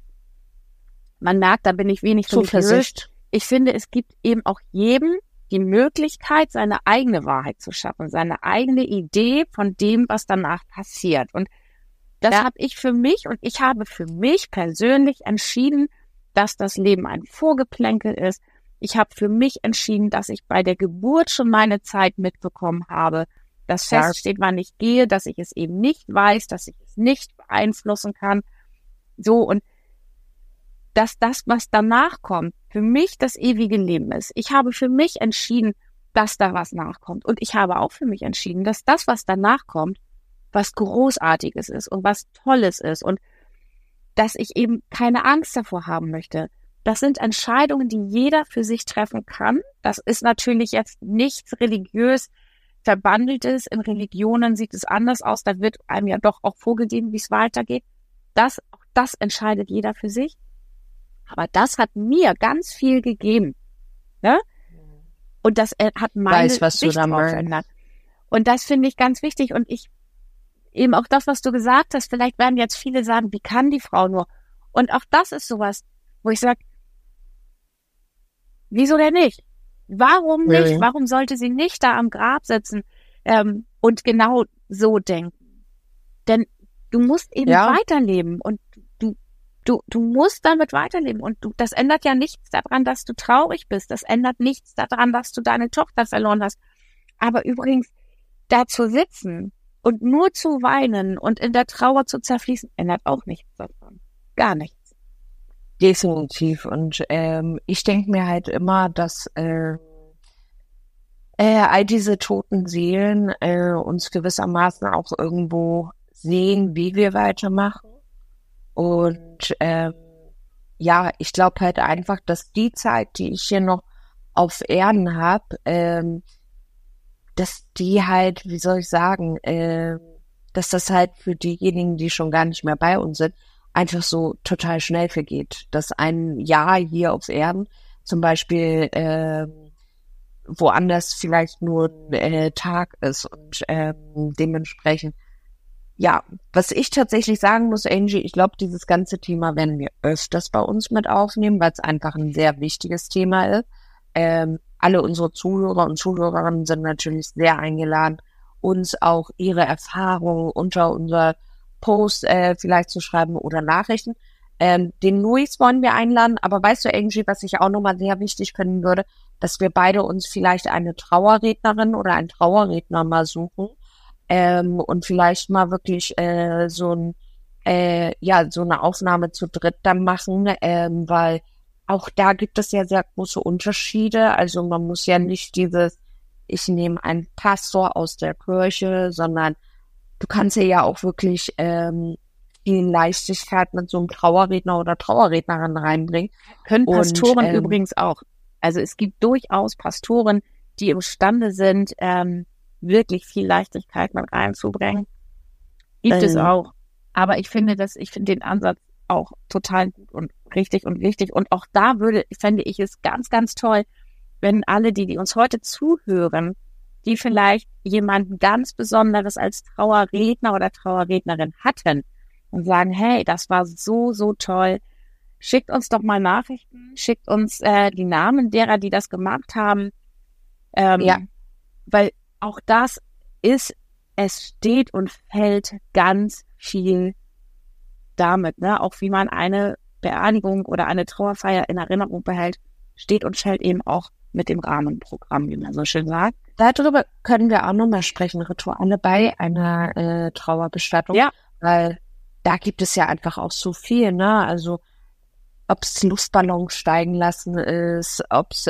man merkt, da bin ich wenig Zuversicht. Ich finde, es gibt eben auch jedem die Möglichkeit, seine eigene Wahrheit zu schaffen, seine eigene Idee von dem, was danach passiert. Und das habe ich für mich und ich habe für mich persönlich entschieden, dass das Leben ein Vorgeplänkel ist. Ich habe für mich entschieden, dass ich bei der Geburt schon meine Zeit mitbekommen habe, dass feststeht, wann ich gehe, dass ich es eben nicht weiß, dass ich es nicht beeinflussen kann. So, und dass das, was danach kommt, für mich das ewige Leben ist. Ich habe für mich entschieden, dass da was nachkommt. Und ich habe auch für mich entschieden, dass das, was danach kommt, was Großartiges ist und was Tolles ist und dass ich eben keine Angst davor haben möchte. Das sind Entscheidungen, die jeder für sich treffen kann. Das ist natürlich jetzt nichts religiös Verbandeltes. In Religionen sieht es anders aus. Da wird einem ja doch auch vorgegeben, wie es weitergeht. Auch das entscheidet jeder für sich. Aber das hat mir ganz viel gegeben. Ne? Und das hat meine Sicht drauf verändert. Und das finde ich ganz wichtig. Und ich eben auch das, was du gesagt hast, vielleicht werden jetzt viele sagen, wie kann die Frau nur? Und auch das ist sowas, wo ich sage, wieso denn nicht? Warum nicht? Ja. Warum sollte sie nicht da am Grab sitzen und genau so denken? Denn du musst eben weiterleben und du musst damit weiterleben und das ändert ja nichts daran, dass du traurig bist. Das ändert nichts daran, dass du deine Tochter verloren hast. Aber übrigens, da zu sitzen und nur zu weinen und in der Trauer zu zerfließen, ändert auch nichts daran. Gar nichts. Definitiv. Und ich denke mir halt immer, dass all diese toten Seelen uns gewissermaßen auch irgendwo sehen, wie wir weitermachen. Und ich glaube halt einfach, dass die Zeit, die ich hier noch auf Erden habe, dass die halt, wie soll ich sagen, dass das halt für diejenigen, die schon gar nicht mehr bei uns sind, einfach so total schnell vergeht. Dass ein Jahr hier auf Erden zum Beispiel woanders vielleicht nur ein Tag ist und dementsprechend, ja, was ich tatsächlich sagen muss, Angie, ich glaube, dieses ganze Thema werden wir öfters bei uns mit aufnehmen, weil es einfach ein sehr wichtiges Thema ist. Alle unsere Zuhörer und Zuhörerinnen sind natürlich sehr eingeladen, uns auch ihre Erfahrungen unter unser Post vielleicht zu schreiben oder Nachrichten. Den Luis wollen wir einladen, aber weißt du, Angie, was ich auch nochmal sehr wichtig finden würde, dass wir beide uns vielleicht eine Trauerrednerin oder einen Trauerredner mal suchen, und vielleicht mal wirklich so eine Aufnahme zu dritt dann machen, weil auch da gibt es ja sehr große Unterschiede. Also man muss ja nicht ich nehme einen Pastor aus der Kirche, sondern du kannst ja auch wirklich viel Leichtigkeit mit so einem Trauerredner oder Trauerrednerin reinbringen. Können Pastoren übrigens auch. Also es gibt durchaus Pastoren, die imstande sind, wirklich viel Leichtigkeit mit reinzubringen. Gibt es auch. Aber ich finde den Ansatz auch total gut und richtig und wichtig. Und auch da fände ich es ganz, ganz toll, wenn alle, die uns heute zuhören, die vielleicht jemanden ganz Besonderes als Trauerredner oder Trauerrednerin hatten und sagen, hey, das war so, so toll. Schickt uns doch mal Nachrichten, schickt uns die Namen derer, die das gemacht haben. Weil auch das es steht und fällt ganz viel damit, ne? Auch wie man eine Beerdigung oder eine Trauerfeier in Erinnerung behält, steht und fällt eben auch mit dem Rahmenprogramm, wie man so schön sagt. Darüber können wir auch nochmal sprechen, Rituale bei einer Trauerbestattung. Ja. Weil da gibt es ja einfach auch so viel, ne? Also ob es Luftballons steigen lassen ist, ob es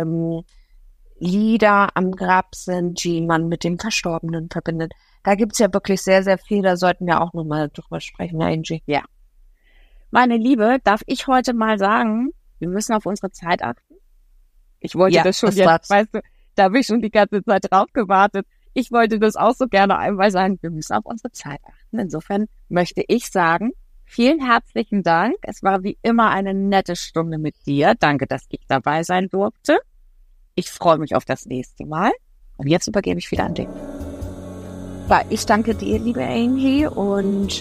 Lieder am Grab sind, die man mit dem Verstorbenen verbindet. Da gibt's ja wirklich sehr, sehr viel. Da sollten wir auch nochmal drüber sprechen, Angie. Ja. Meine Liebe, darf ich heute mal sagen, wir müssen auf unsere Zeit achten? Ich wollte das schon jetzt, weißt du, da habe ich schon die ganze Zeit drauf gewartet. Ich wollte das auch so gerne einmal sagen, wir müssen auf unsere Zeit achten. Insofern möchte ich sagen, vielen herzlichen Dank. Es war wie immer eine nette Stunde mit dir. Danke, dass ich dabei sein durfte. Ich freue mich auf das nächste Mal. Und jetzt übergebe ich wieder an dich. Ich danke dir, liebe Angie. Und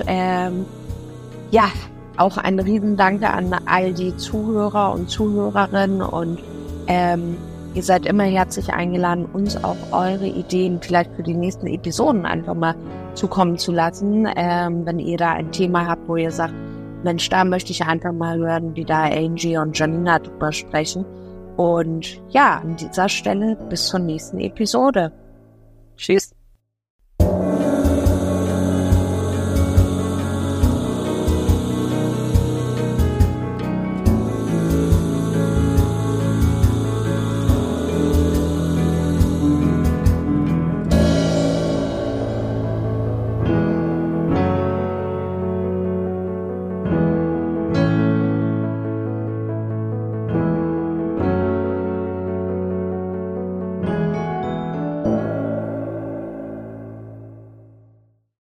auch ein Riesendanke an all die Zuhörer und Zuhörerinnen. Und ihr seid immer herzlich eingeladen, uns auch eure Ideen vielleicht für die nächsten Episoden einfach mal zukommen zu lassen. Wenn ihr da ein Thema habt, wo ihr sagt, Mensch, da möchte ich einfach mal hören, wie da Angie und Janina drüber sprechen. Und ja, an dieser Stelle bis zur nächsten Episode. Tschüss.